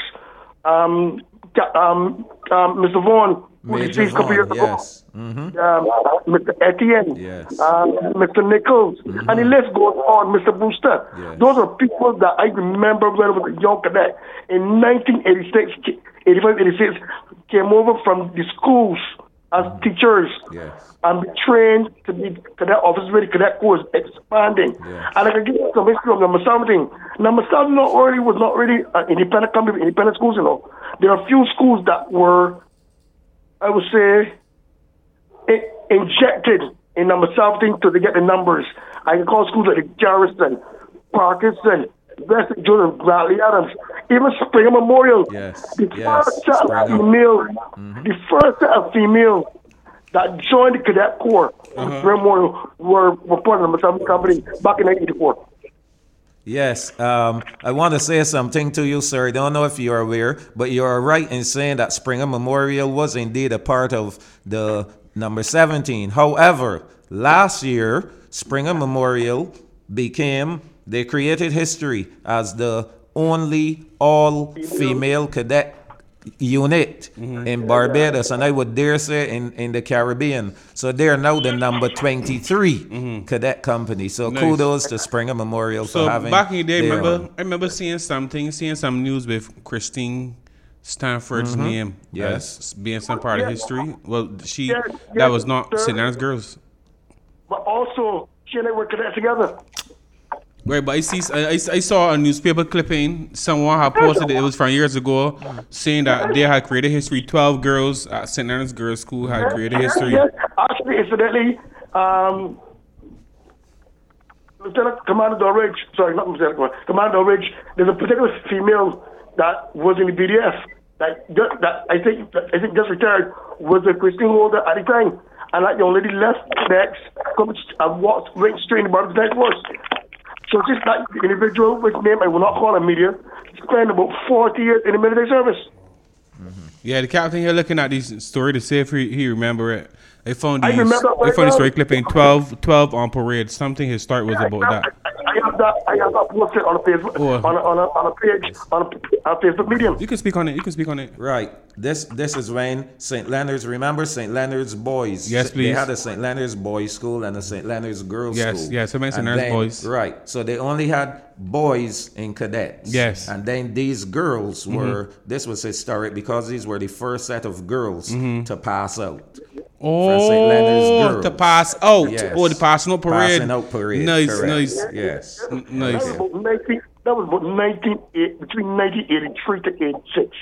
Um, um, um, Mister Vaughan, who Major deceased a couple years Vaughan, ago. yes. Mm-hmm. Um, Mister Etienne, Yes. um, Mister Nichols, Mm-hmm. and the list goes on, Mister Brewster. Yes. Those are people that I remember when I was a young cadet. In nineteen eighty-six, eighty-five, eighty-six, came over from the schools as teachers. Yes. And be trained to be cadet officers with the cadet corps expanding. Yes. And I can give you some history of number seventeen. Number seven not already was not really an independent company, independent schools, you know. There are a few schools that were, I would say, I- injected in number seventeen to get the numbers. I can call schools like Garrison, Parkinson, West Jordan, Bradley Adams, even Springer Memorial. Yes, The yes, first set of Springer. female, the first set of female that joined the Cadet Corps, Uh-huh. Springer Memorial, were, were part of the number seven company back in nineteen eighty-four. Yes, um, I want to say something to you, sir. I don't know if you're aware, but you're right in saying that Springer Memorial was indeed a part of the number seventeen. However, last year, Springer Memorial became, they created history as the only all-female cadet unit in Barbados, and I would dare say in, in the Caribbean. So they're now the number twenty-three cadet company. So Nice. kudos to Springer Memorial So for having back in the day, their remember, own. I remember seeing something, seeing some news with Christine Stanford's name Yes. as being some part of history. Well, she Yes, that yes, was not sir. Saint Anne's Girls. But also, she and I were cadet together. Right, but I see, I, I I saw a newspaper clipping. Someone had posted it. It was from years ago, saying that they had created history. Twelve girls at Saint Anne's Girls School had created history. Yes, actually, incidentally, um, Lieutenant Commander Dorridge, sorry, not Lieutenant Commander, Commander Dorridge, there's a particular female that was in the B D F that, ju- that I think that I think just retired, was a Christine holder at the time. And that young lady left next, come and walked right straight in the Barbados Night Force. So just that individual, which name I will not call a media, spent about forty years in the military service. Yeah, the captain here looking at this story to see if he, he remember it. They found I these. remember They right found the now. story clipping twelve, twelve on parade. Something his start was about I, that. I, I have that. I have that posted on a Facebook, Oh. on, a, on, a, on a page, on a, on a Facebook medium. You can speak on it. You can speak on it. Right. This this is when Saint Leonard's, remember Saint Leonard's Boys? Yes, They please. had a Saint Leonard's Boys School and a Saint Leonard's Girls Yes, School. yes, I meant Saint And Leonard's then- Boys. Right. So they only had boys in cadets. Yes. And then these girls were, this was historic because these were the first set of girls to pass out. From Saint Leonard's Oh, Girls. to pass out. Yes. Oh, the passing out parade. Passing out parade. Nice, correct. nice. Yes. N- That Nice. was about nineteen. That was about nineteen eight between nineteen eighty three to eighty six.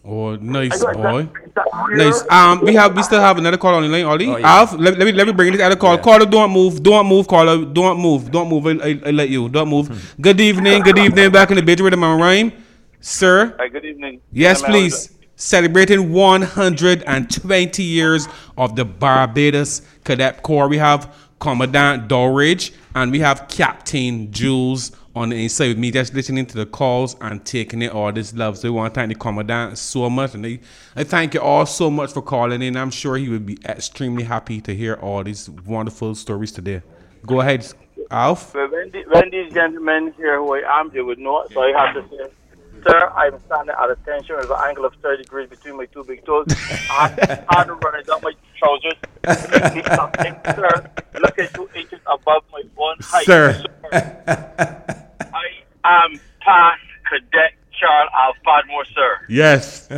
Oh, nice I got boy. that- that Nice. here. Um, we have we still have another call on the line, Ollie. Oh, yeah. Alf, let, let me let me bring this other call. Yeah. Caller, don't move, don't move, caller, don't move, don't move. I, I, I let you, don't move. Hmm. Good evening, good evening. Back in the bit rhythm and rhyme, sir. Hi, good evening. Yes, Yeah, man, please. Celebrating one hundred twenty years of the Barbados Cadet Corps. We have Commandant Dorridge and we have Captain Jules on the inside with me, just listening to the calls and taking it all this love. So we want to thank the Commandant so much. And I, I thank you all so much for calling in. I'm sure he would be extremely happy to hear all these wonderful stories today. Go ahead, Alf. Well, when, the, when these gentlemen hear who I am, they would know it. So I have to say, sir, I'm standing at attention with an angle of thirty degrees between my two big toes. I had to run it down my trousers. Sir, look at two inches above my own height. Sir. I am past Cadet Charles Alfadmore, sir. Yes.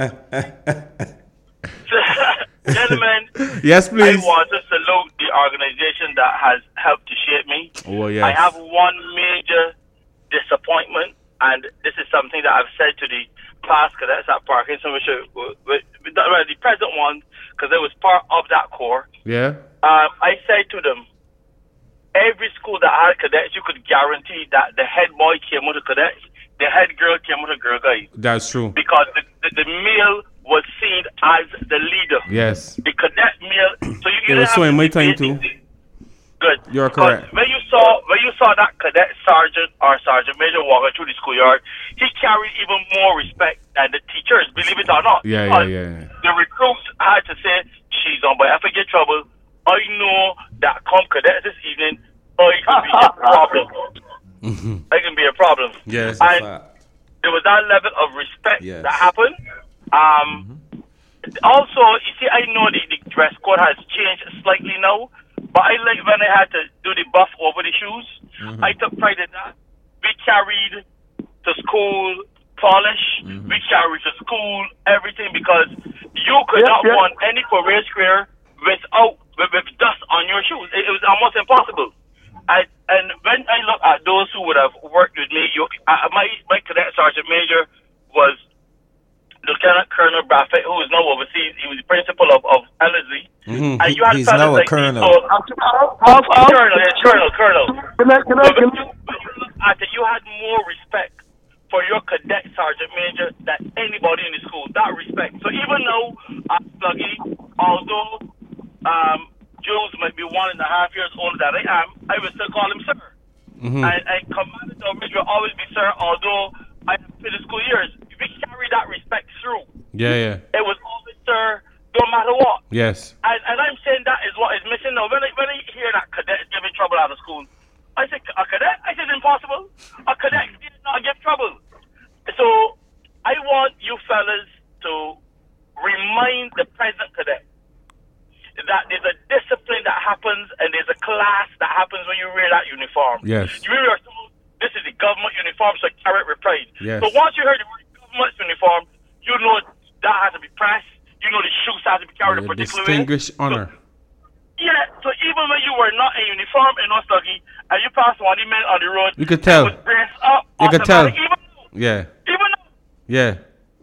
Gentlemen, Yes, please. I want to salute the organization that has helped to shape me. Oh, yes. I have one major disappointment, and this is something that I've said to the past cadets at Parkinson, which are, with, with the, well, the present ones, because they was part of that corps. Yeah. Um, I said to them, every school that had cadets, you could guarantee that the head boy came with the cadets, the head girl came with a girl guy. That's true. Because the, the, the male was seen as the leader. Yes. The cadet male. So you It was so in my time too. Good. You're Because correct. When you saw when you saw that cadet sergeant or sergeant major walking through the schoolyard, he carried even more respect than the teachers. Believe it or not. Yeah, yeah, Because yeah, yeah. The recruits had to say, "She's on, but if I get trouble, I know that come cadet this evening, I can be a problem. I can be a problem." Yes. And Fact. there was that level of respect Yes. that happened. Um, Also, you see, I know the, the dress code has changed slightly now, but I like when I had to do the buff over the shoes. Mm-hmm. I took pride in that. We carried to school polish. Mm-hmm. We carried to school everything because you could Yep, not yep. run any parade square without with, with dust on your shoes. It, it was almost impossible. I, and when I look at those who would have worked with me, you, uh, my my cadet sergeant major was Lieutenant Colonel Braffett, who is now overseas. He was the principal of, of L S D. Mm-hmm. And you had He's fellas now a like colonel. these, oh, Half, half. Colonel, yeah, Colonel, Colonel. Can I, can I, So can when you, when you look at it, you had more respect for your cadet sergeant major than anybody in the school. That respect. So even though I'm Sluggy, although um, Jules might be one and a half years older than I am, I would still call him sir. Mm-hmm. And, and Commander Dorridge will always be sir, although I have finished school years. We carry that respect through. Yeah, yeah. It was always sir, no matter what. Yes. And, and I'm saying that is what is missing now. When I, when I hear that cadet is giving trouble out of school, I say, a cadet? I said, impossible. A cadet did not give trouble. So I want you fellas to remind the present cadet that there's a discipline that happens and there's a class that happens when you wear that uniform. Yes. You wear this is the government uniform, so carry it with pride. Yes. So once you heard the word government uniform, you know that has to be pressed. You know the shoes have to be carried a Your particular way. distinguished honor. Yeah, so even when you were not in uniform and not study, and you passed one of the men on the road, You could tell. it was braced up. You could tell. automatic. Even though, Yeah. even though, Yeah.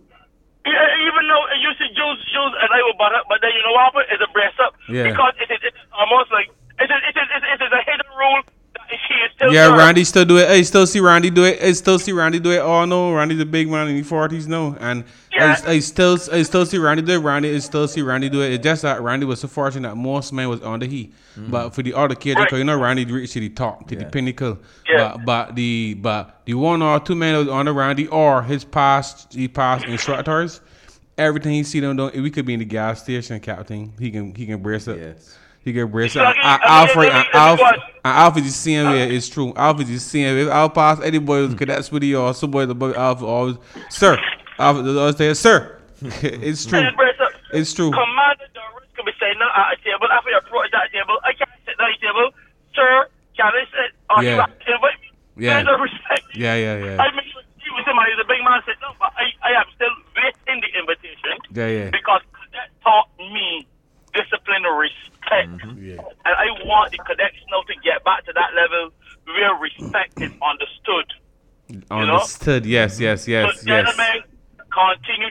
yeah, even though you see Jules, Jules and I were butt up, but then you know what happened? It's a brace up. Yeah. Because it is, it is almost like, it is, it is, it is, it is a hidden rule that he is still Yeah, served. Randy still do it. I still see Randy do it. I still see Randy do it. Oh no, Randy's a big man in the forties now, and Yeah. I, I still I still see Randy do it. Randy I still see Randy do it. It's just that Randy was so fortunate that most men was under he, but for the other kids, Right. because you know Randy reached to the top, to the Yeah. pinnacle. Yeah. But but the but the one or two men that was under Randy or his past he past instructors, everything he see them doing. If we could be in the gas station, Captain, he can he can brace up. Yes. He get brace So up. again, And again, Alfred, again, and again, Alfred, again. and Alfred is seeing where it's true. Alfred is seeing if I'll pass any boy because that's what he or somebody above Alfred always, sir. Alfred always say, sir. It's true. It is braced up. It's true. Commander Dorridge could be saying no at a table. After you approach that table, I can't sit at the table. Sir, can I sit? Or Yeah. you have to invite me. Yeah. There's no respect. Yeah, yeah, yeah. I mean, he was somebody, the big man said, no, but I, I am still waiting the invitation Yeah, yeah. because that taught me discipline and respect. Yeah. And I want the cadets now to get back to that level where respect is understood. Understood. Yes, yes, yes, So, yes. gentlemen, continue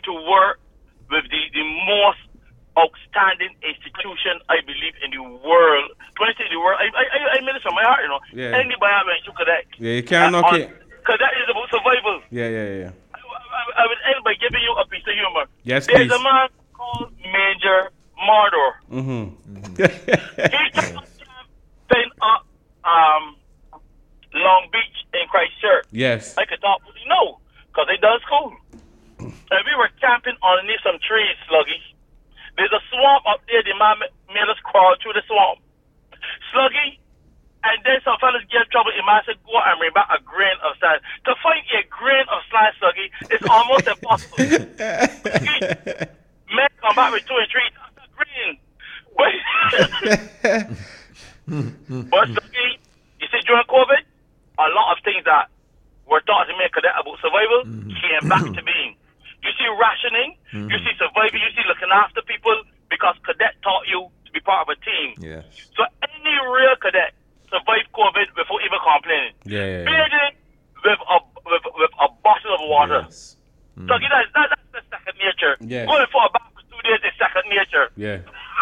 to work with the, the most outstanding institution, I believe, in the world. When I say the world, I, I, I mean this from my heart, you know. Yeah. Anybody I went to Cadet. Yeah, you can't knock it. Cadet is about survival. Yeah, yeah, yeah. I, I, I will end by giving you a piece of humor. Yes, There's please. a man called Major Mardor. Mm-hmm. He spent up um, Long Beach in Christchurch. Yes. I could talk, you know, because they done school. And we were camping underneath some trees, Sluggy. There's a swamp up there. The man made us crawl through the swamp. Sluggy, and then some fellas get in trouble. The man said, go and bring back a grain of sand. To find a grain of sand, Sluggy, it's almost impossible. Sluggy, men come back with two and three. That's green. But, but Sluggy, you see, during COVID, a lot of things that were thought to make Cadet about survival came back to being. You see rationing, mm-hmm. you see surviving, you see looking after people because Cadet taught you to be part of a team. Yes. So any real Cadet survived COVID before even complaining. Yeah, yeah, yeah. Bathing with a with, with a bottle of water. Yes. Mm-hmm. So you know, that, that's the second nature. Yes. Going for a bath for two days is second nature. Yeah.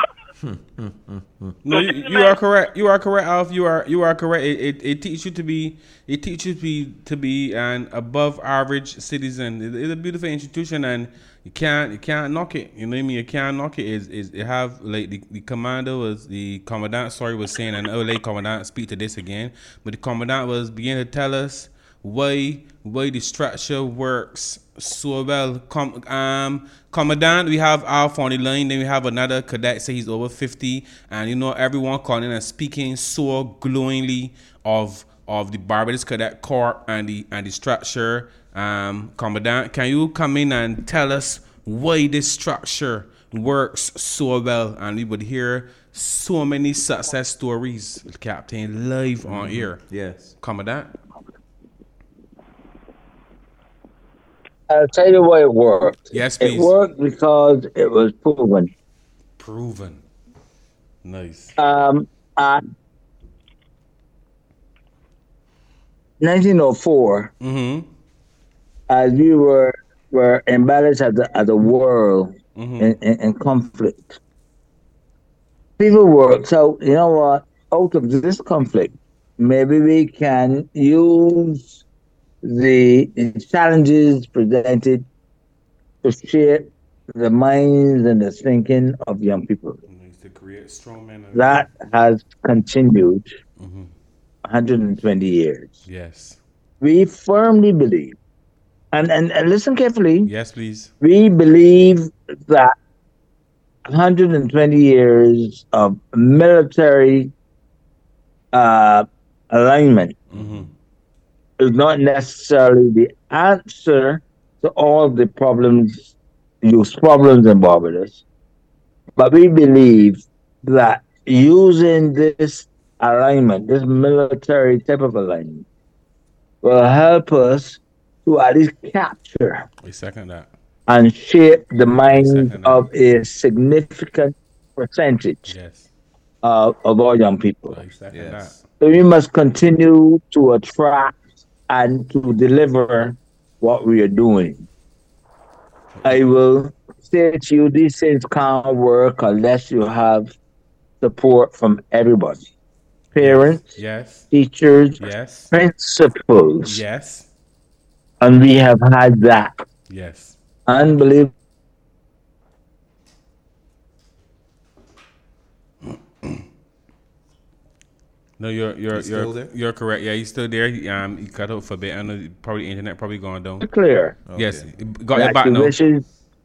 No, you, you are correct. You are correct, Alf. You are you are correct. It, it it teaches you to be it teaches you to be to be an above average citizen. It, it's a beautiful institution, and you can't you can't knock it. You know what I mean? You can't knock it. Is is it have like the, the commander was the commandant? Sorry, was saying, and I'll let commandant speak to this again. But the commandant was beginning to tell us why why the structure works so well. Com, um, Commandant, we have Alf on the line. Then we have another cadet say he's over fifty, and you know everyone calling and speaking so glowingly of of the Barbados Cadet Corps and the and the structure. Um, Commandant, can you come in and tell us why this structure works so well? And we would hear so many success stories, Captain, live on air. Yes. Commandant. I'll tell you why it worked. Yes, please. It worked because it was proven. Proven. Nice. Um, uh, nineteen oh four, Mm-hmm. as we were were embarrassed as a, as a world Mm-hmm. in, in, in conflict, people worked out, you know what, out of this conflict, maybe we can use the challenges presented to shape the minds and the thinking of young people. To create strong men. That has continued Mm-hmm. one hundred twenty years. Yes. We firmly believe, and, and, and listen carefully, Yes, please. we believe that one hundred twenty years of military uh, alignment Mm-hmm. is not necessarily the answer to all the problems, youth problems in Barbados. But we believe that using this alignment, this military type of alignment, will help us to at least capture We second that. and shape the minds Second. of a significant percentage Yes. of, of our young people. I second Yes. So we must continue to attract and to deliver what we are doing. I will say to you, these things can't work unless you have support from everybody. Parents, that. Yes. teachers, Yes. principals. Yes. And we have had that. Yes. Unbelievable. No, you're you're He's still you're there? you're correct. Yeah, he's still there. He, um, he cut out for a bit. I know probably internet probably going down. Clear. Yes, Okay. got your That back she now. wishes,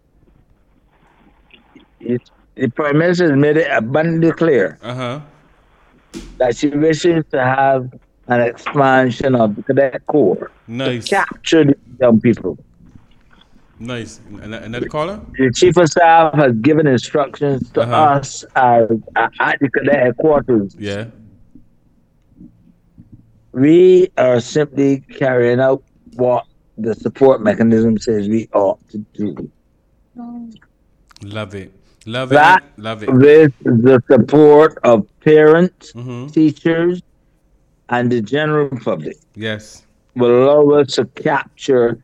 it, the Prime Minister has made it abundantly clear Uh huh. that she wishes to have an expansion of the Cadet Corps Nice. to capture the young people. Nice. An- Another caller? The Chief of Staff has given instructions to Uh-huh. us as, uh, at the Cadet headquarters. Yeah. We are simply carrying out what the support mechanism says we ought to do. Love it. Love That it. Love it. with the support of parents, Mm-hmm. teachers, and the general public Yes. will allow us to capture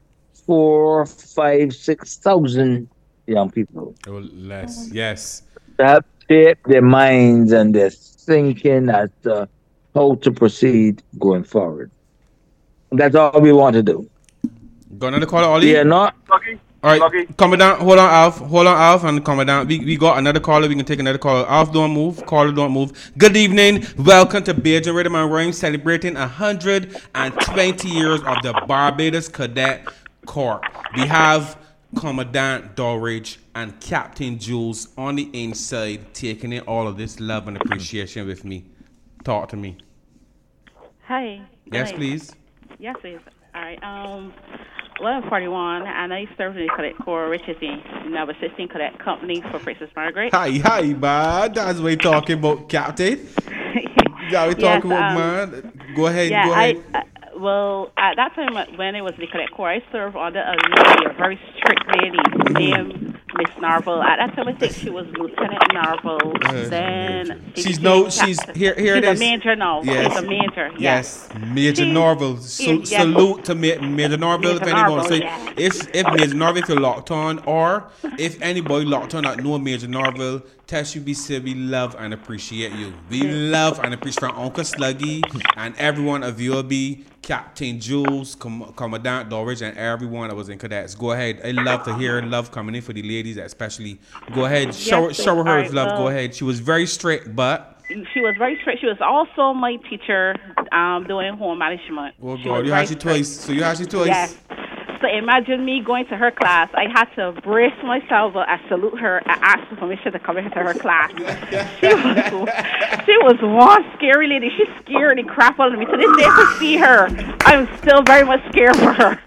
four, five, six thousand young people Or less. Yes. that shape their minds and their thinking as to how to proceed going forward. That's all we want to do. Got another caller, Ollie? We are not. Lucky. All right, Lucky. coming down. Hold on, Alf. Hold on, Alf, and coming down. We, we got another caller. We can take another caller. Alf, don't move. Caller, don't move. Good evening. Welcome to Bajan Rhythm and Rhyme, celebrating one hundred twenty years of the Barbados Cadet Corps. We have Commandant Dorridge and Captain Jules on the inside, taking in all of this love and appreciation with me. Talk to me. Hi. Yes, Hi. please. Yes, please. All right. Um, well, I'm forty-one, and I served in the Cadet Corps, which is the number sixteen Cadet Company for Princess Margaret. Hi, hi, man. That's what we talking about, Captain. Yeah, we talking Yes, about, um, man. Go ahead, yeah, go ahead. I, uh, well, at that time uh, when I was in the Cadet Corps, I served under a lady, a very strict lady named Miss Narvel. At that time, I think she was Lieutenant Narvel. Uh, Then she she's became no, captain. she's here. Here she's it is. a major now. Yes. She's a major. Yes, Major She- Norville. Sal- yes. Salute to Ma- Major Norville. If Major anyone Norville, say, yeah. if if Major Norville if you're locked on, or if anybody locked on that know Major Norville, test you be said we love and appreciate you. We love and appreciate from Uncle Sluggy and everyone of U L B, Captain Jules, Com- Commandant Dorridge, and everyone that was in cadets. Go ahead. I love to hear love coming in for the ladies, especially. Go ahead, shower Yes, shower her all with right, love. Go well- ahead. She was very strict, but. She was very strict. She was also my teacher um, doing home management. Oh She God, was you very had she twice. So you had she twice. Yes. So imagine me going to her class. I had to brace myself. But I salute her. I asked for permission to come into her class. She was, she was one scary lady. She scared the crap out of me. To this day, if I see her, I'm still very much scared for her.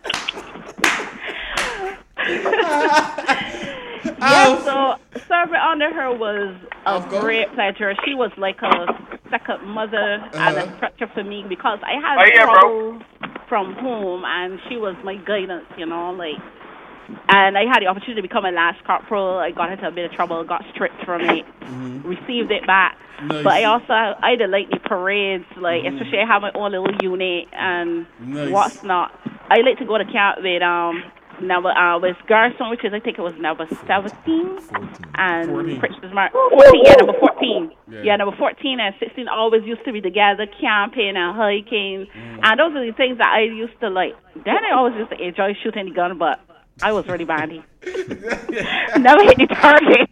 Yeah, so serving under her was a great pleasure. She was like a second mother and a structure for me because I had Oh, yeah, bro. trouble from home, and she was my guidance, you know, like. And I had the opportunity to become a last corporal. I got into a bit of trouble, got stripped from it, received it back. Nice. But I also I did like the parades, like especially I have my own little unit and Nice. what's not. I like to go to camp with um number uh with Garrison, which is I think it was number seventeen, and fourteen. Princess Mar- fourteen, yeah, number fourteen. Yeah. Yeah. number fourteen and sixteen always used to be together, camping and hiking, Mm. and those are the things that I used to like. Then I always used to enjoy shooting the gun, but I was really bandy. Never hit the target.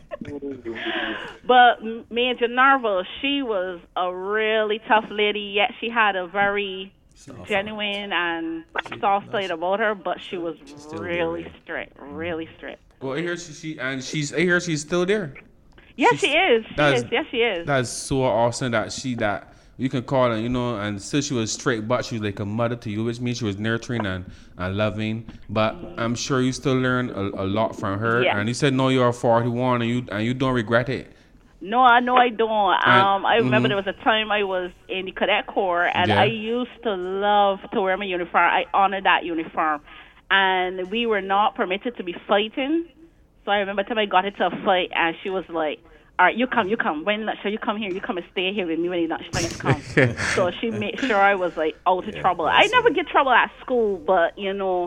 But M- Major Narvel, she was a really tough lady, yet she had a very genuine and soft side about her, but she was really strict, really strict. Well, I hear she, she and she's I hear she's still there. Yes, she is. She That's- is. Yes, she is. That's so awesome that she that you can call her, you know, and still she was straight, but she was like a mother to you, which means she was nurturing and, and loving. But I'm sure you still learn a, a lot from her. Yeah. And you said no, you're forty-one and you and you don't regret it. No, I know I don't. Um, I remember mhm. there was a time I was in the cadet corps, and Yeah. I used to love to wear my uniform. I honor that uniform, and we were not permitted to be fighting. So I remember the time I got into a fight, and she was like, "All right, you come, you come. When lunch, you come here, you come and stay here with me when lunch time comes." So she made sure I was like out of trouble. I never get trouble at school, but you know,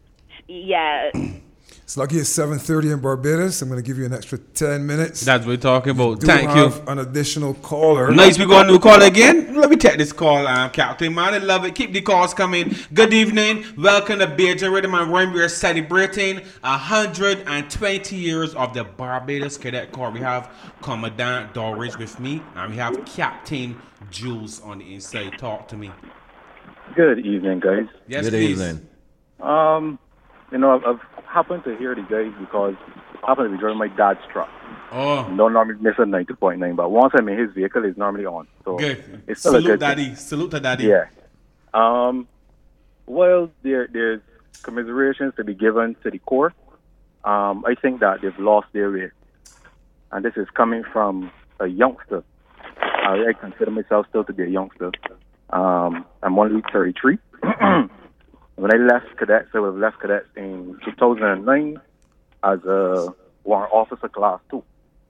yeah. Sluggy is seven thirty in Barbados. I'm going to give you an extra ten minutes. That's what we're talking about. Do Thank you. have an additional caller. Nice, we got a new call again. Let me take this call, um, Captain. Man, I love it. Keep the calls coming. Good evening. Welcome to Bajan Rhythm and Rhyme. We are celebrating one hundred twenty years of the Barbados Cadet Corps. We have Commandant Dorridge with me, and we have Captain Jules on the inside. Talk to me. Good evening, guys. Yes, Good please. evening. Um, you know, I've, I've happened to hear the guys because I happen to be driving my dad's truck. Oh, Don't normally miss a ninety point nine, but once I'm in his vehicle, it's normally on. So good. it's still a Salute, good Daddy. thing. Salute to Daddy. Yeah. Um, well, there there's commiserations to be given to the Corps. Um, I think that they've lost their way, and this is coming from a youngster. I, I consider myself still to be a youngster. Um, I'm only thirty-three. When I left cadets, I would have left cadets in two thousand nine as a warrant officer class two.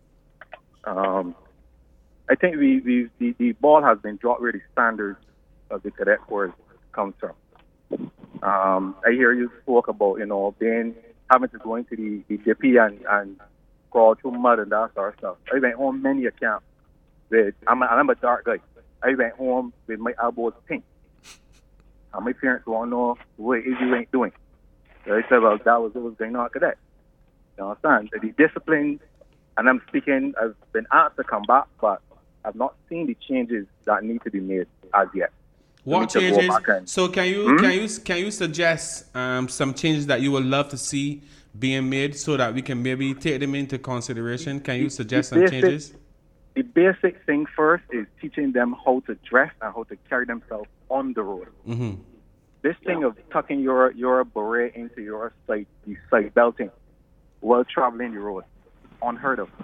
Um, I think the, the, the, the ball has been dropped where the standards of the cadet corps comes from. Um, I hear you spoke about, you know, being having to go into the, the dippy and, and crawl through mud and that sort of stuff. I went home many a camp with, I'm a, I'm a dark guy. I went home with my elbows pink. And my parents want to know what is you ain't doing. So I said, well, that was what was going on with that. You understand? The discipline, and I'm speaking, I've been asked to come back, but I've not seen the changes that need to be made as yet. What So we can go changes? back and- So can you Hmm? can you can you suggest um, some changes that you would love to see being made so that we can maybe take them into consideration? Can you suggest some basic- changes? The basic thing first is teaching them how to dress and how to carry themselves on the road. Mm-hmm. This thing of tucking your, your beret into your side, the side belting while traveling the road, unheard of.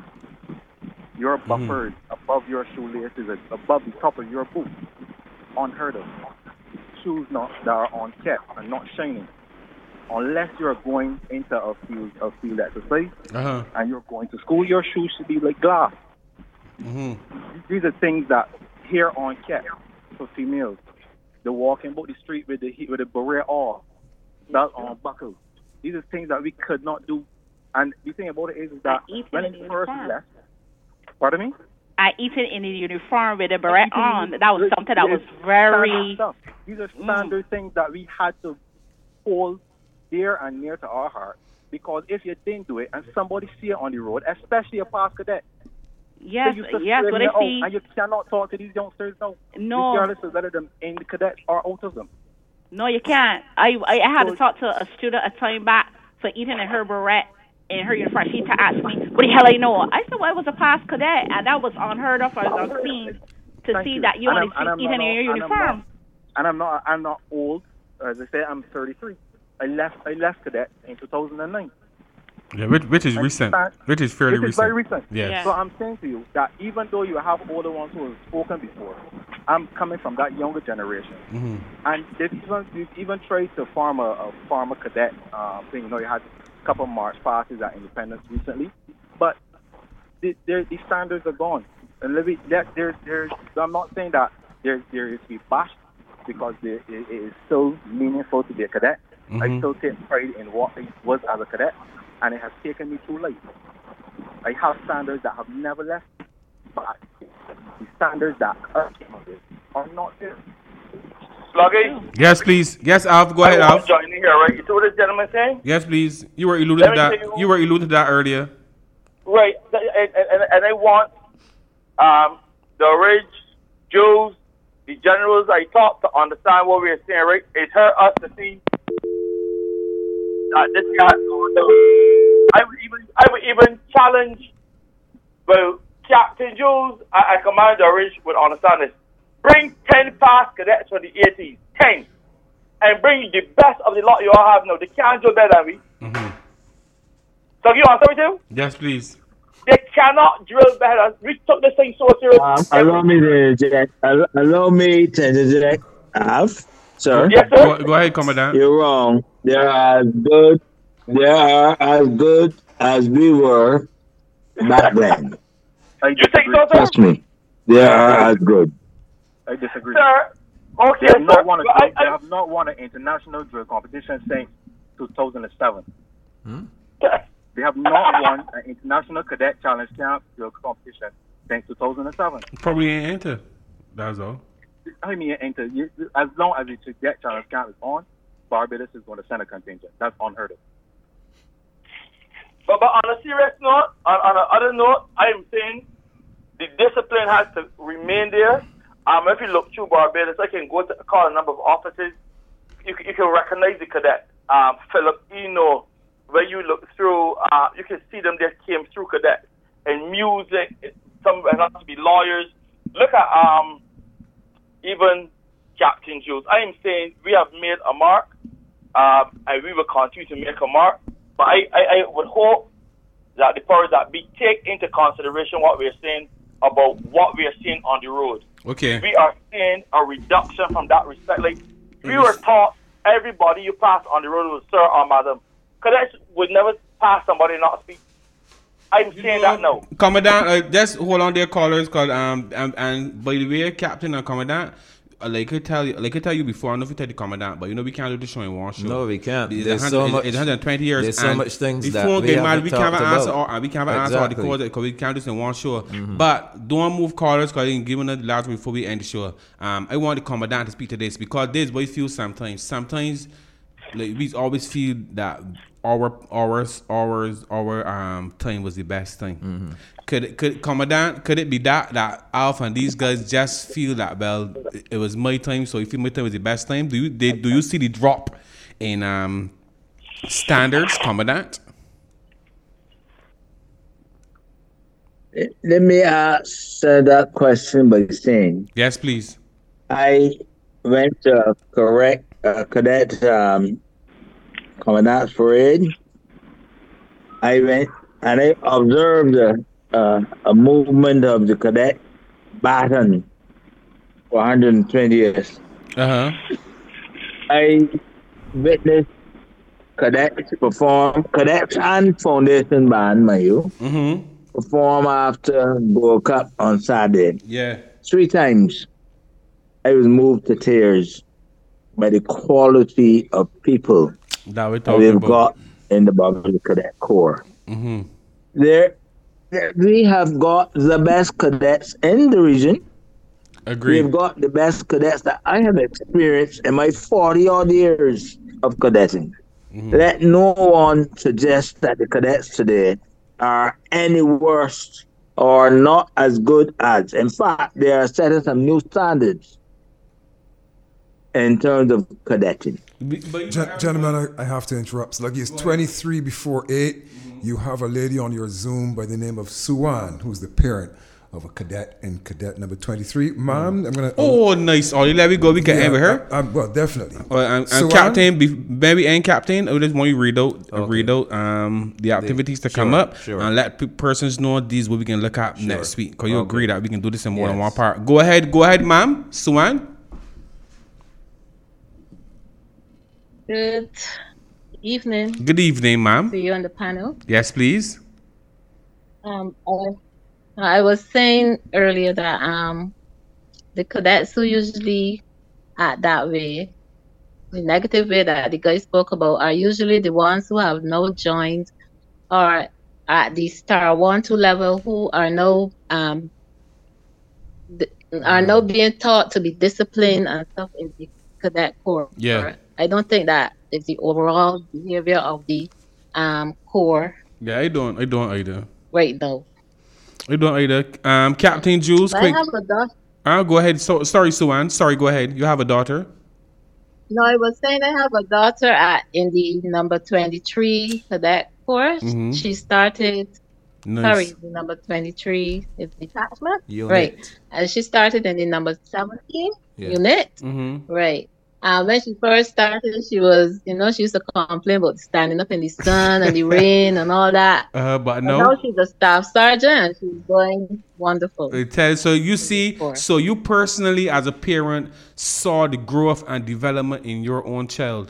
Your buffers above your shoelaces, and above the top of your boot, unheard of. Shoes not that are unkept and not shining, unless you're going into a field a field exercise Uh-huh. and you're going to school. Your shoes should be like glass. Mm-hmm. These are things that here on kept for females. The walking about the street with the heat with the beret off, belt on buckle. These are things that we could not do. And the thing about it is, is that eat when in it the first uniform. left, pardon me? I eaten in the uniform with a beret on. That was something that was Standard very. stuff. These are standard things that we had to hold dear and near to our heart, because if you didn't do it and somebody see it on the road, especially a past cadet, Yes, they used to yes. straighten What you I out, see. and you cannot talk to these youngsters now, No. regardless of whether them in the cadets or out of them. No, you can't. I I, I had So- to talk to a student a time back for eating in her beret in her uniform. She to ask me, "What the hell I know?" I said, "Well, I was a past cadet, and that was unheard of or unseen to Thank see you. that you And only I'm- and I'm see eating not- in your and I'm uniform." not- And I'm not I'm not old. As I say, I'm thirty-three. I left I left cadet in two thousand nine. Yeah, which, which is recent. Which is fairly This is recent. very recent. Yes. Yeah. So I'm saying to you that even though you have older ones who have spoken before, I'm coming from that younger generation. Mm-hmm. And they've even, they've even tried to form a, a form a cadet um, thing. You know, you had a couple of march passes at Independence recently, but the, the, the standards are gone. And let me, that, there's, there's, I'm not saying that there, there is to be bashed, because there, it, it is still meaningful to be a cadet. I Mhm. still take pride in what I was as a cadet, and it has taken me through life. I have standards that have never left, but the standards that are are not there. Sluggy, Yes, please. Yes, Alf. Go ahead, I want Alf. to join in here, right? You see what this gentleman saying? Yes, please. You were alluding Let to me that. tell you- You were alluding to that earlier. Right, and, and, and I want um, the rich Jews, the generals I talk to understand what we're saying, right? It hurt us to see that this guy going down. I would even, I would even challenge, well, Captain Jules and, and Commander Rich would understand this. Bring ten past cadets from the eighties, ten, and bring the best of the lot you all have now. They can't do better than we. Mm-hmm. So you want something too? Yes, please. They cannot drill better. We took this thing so serious. Um, allow me to interject. Al- Allow me to interject. Alf, sir, Yes, sir. Go, go ahead, Commandant. you're wrong. They are as good. They are as good as we were back then. I You think disagree. so, sir? Trust me, they are as good. I disagree. Sir, okay, They have sir. not won a But drill, I, they I, have not won an international drill competition since two thousand seven. They have not won an international cadet challenge camp drill competition since two thousand seven. Probably ain't enter. That's all. I mean, enter, you- as long as the cadet challenge camp is on, Barbados is going to send a contingent. That's unheard of. but, but on a serious note, on, on another note, I am saying the discipline has to remain there. Um, if you look through Barbados, I can go to call a number of officers. You, can- you can recognize the cadet. Um, Philip Eno, where you look through, uh, you can see them that came through cadet. And music, it- some have to be lawyers. Look at um, even Captain Jules. I am saying we have made a mark, um, and we will continue to make a mark. But I, I, I would hope that the powers that be take into consideration what we are saying about what we are seeing on the road. Okay. We are seeing a reduction from that respect. Like, we were taught everybody you pass on the road was sir or madam. Cadets would never pass somebody and not speak. I'm saying that now. Commandant, uh, just hold on there, callers, cause um and, and by the way, Captain and Commandant, uh, like I tell you, like I tell you before, I don't know if you tell the commandant, but you know we can't do the show in one show. No, we can't. It's, There's one so hundred, much. it's one hundred twenty years. There's so and much things before that we we get mad, haven't we can't talked answer. about. All, we can't answer all the Exactly. calls because we can't do this in one show. Mm-hmm. But don't move callers because I didn't give another last before we end the show. Um, I want the commandant to speak to this because this is what I feel sometimes. Sometimes, like we always feel that our ours ours our um time was the best time. Mm-hmm. Could it, could commandant could it be that that Alpha and these guys just feel that well it was my time, so you feel my time was the best time? Do you they, do you see the drop in um standards, commandant? Let me answer that question by saying, Yes, please. I went to a correct uh, cadet um, commandant's parade. I went and I observed a, uh, a movement of the cadet baton for one hundred twenty years. Uh huh. I witnessed cadets perform, cadets and foundation band, my you, Mm-hmm. perform after Gold Cup on Saturday. Yeah. Three times I was moved to tears by the quality of people That we're that talking we've about. got in the Barbados Cadet Corps. Mm-hmm. There, there, we have got the best cadets in the region. Agreed. We've got the best cadets that I have experienced in my forty odd years of cadetting. Mm-hmm. Let no one suggest that the cadets today are any worse or not as good as. In fact, they are setting some new standards in terms of cadetting. Gen- gentlemen, I, I have to interrupt. Sluggy, it's twenty-three before eight. You have a lady on your Zoom by the name of Suwan, who's the parent of a cadet in cadet number twenty-three. Ma'am, I'm going to... Oh, nice. Oh, let me go. We can Yeah, end with her. I, I, well, definitely. Uh, and, and Suwan? Captain, be- maybe and Captain, I just want you to read out, uh, Okay. read out um, the activities to come sure, up sure. and let pe- persons know these what we can look at next week. Because you Okay. agree that we can do this in more than Yes. one part. Go ahead, go ahead, ma'am. Suwan. Good evening Good evening, ma'am. to you on the panel. Yes, please. Um, I, I was saying earlier that um, the cadets who usually act that way, the negative way that the guy spoke about, are usually the ones who have no joints or at the star one, two level who are no um, th- are now being taught to be disciplined and stuff in the cadet corps. Yeah. I don't think that is the overall behavior of the um, corps Yeah, I don't, I don't either. right now. I don't either. Um, Captain Jules, But I quick. have a daughter. Uh, go ahead. So, sorry, Suwan. Sorry, go ahead. You have a daughter. No, I was saying I have a daughter at in the number twenty-three cadet course. Mhm. She started. Nice. Sorry, the number twenty-three is detachment. Unit. Right. And she started in the number seventeen Yeah. unit. Mm-hmm. Right. Uh, when she first started, she was, you know, she used to complain about standing up in the sun and the rain and all that. Uh, but And no. now she's a staff sergeant and she's doing wonderful. I tell- So you see, Sure. so you personally, as a parent, saw the growth and development in your own child.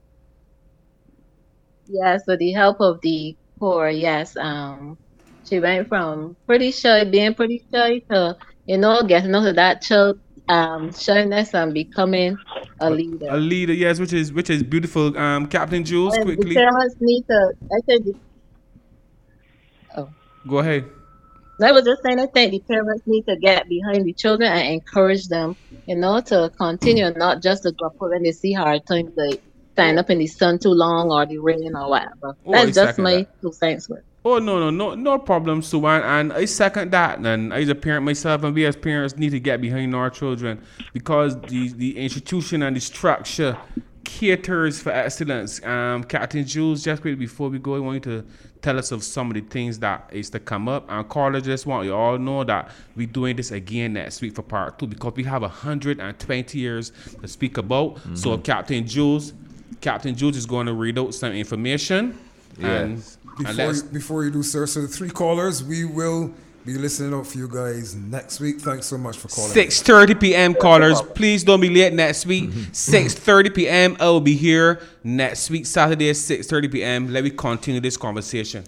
Yes, with the help of the corps, yes. Um, she went from pretty shy, being pretty shy, to, you know, getting out of that child um shyness and becoming a leader. A leader, yes, which is which is beautiful. Um, Captain Jules, And the quickly, parents need to. I think. The, go ahead. I was just saying. I think the parents need to get behind the children and encourage them, you know, to continue, not just to drop out when they see hard times, like stand up in the sun too long or the rain or whatever. Oh, I That's just second my that. two cents worth. Oh no no no no problem, Suwan, and I second that. And as a parent myself, and we as parents need to get behind our children because the the institution and the structure caters for excellence. Um, Captain Jules, just quickly before we go, I want you to tell us of some of the things that is to come up. And Carla, just want you all know that we're doing this again next week for part two because we have one hundred twenty years to speak about. So Captain Jules, Captain Jules is going to read out some information. And, Yes. and Before let's- you, before you do, sir, so the three callers, we will be listening out for you guys next week. Thanks so much for calling. six thirty p.m. callers. Please don't be late next week. six thirty p.m. I will be here next week, Saturday at six thirty p.m. Let me continue this conversation.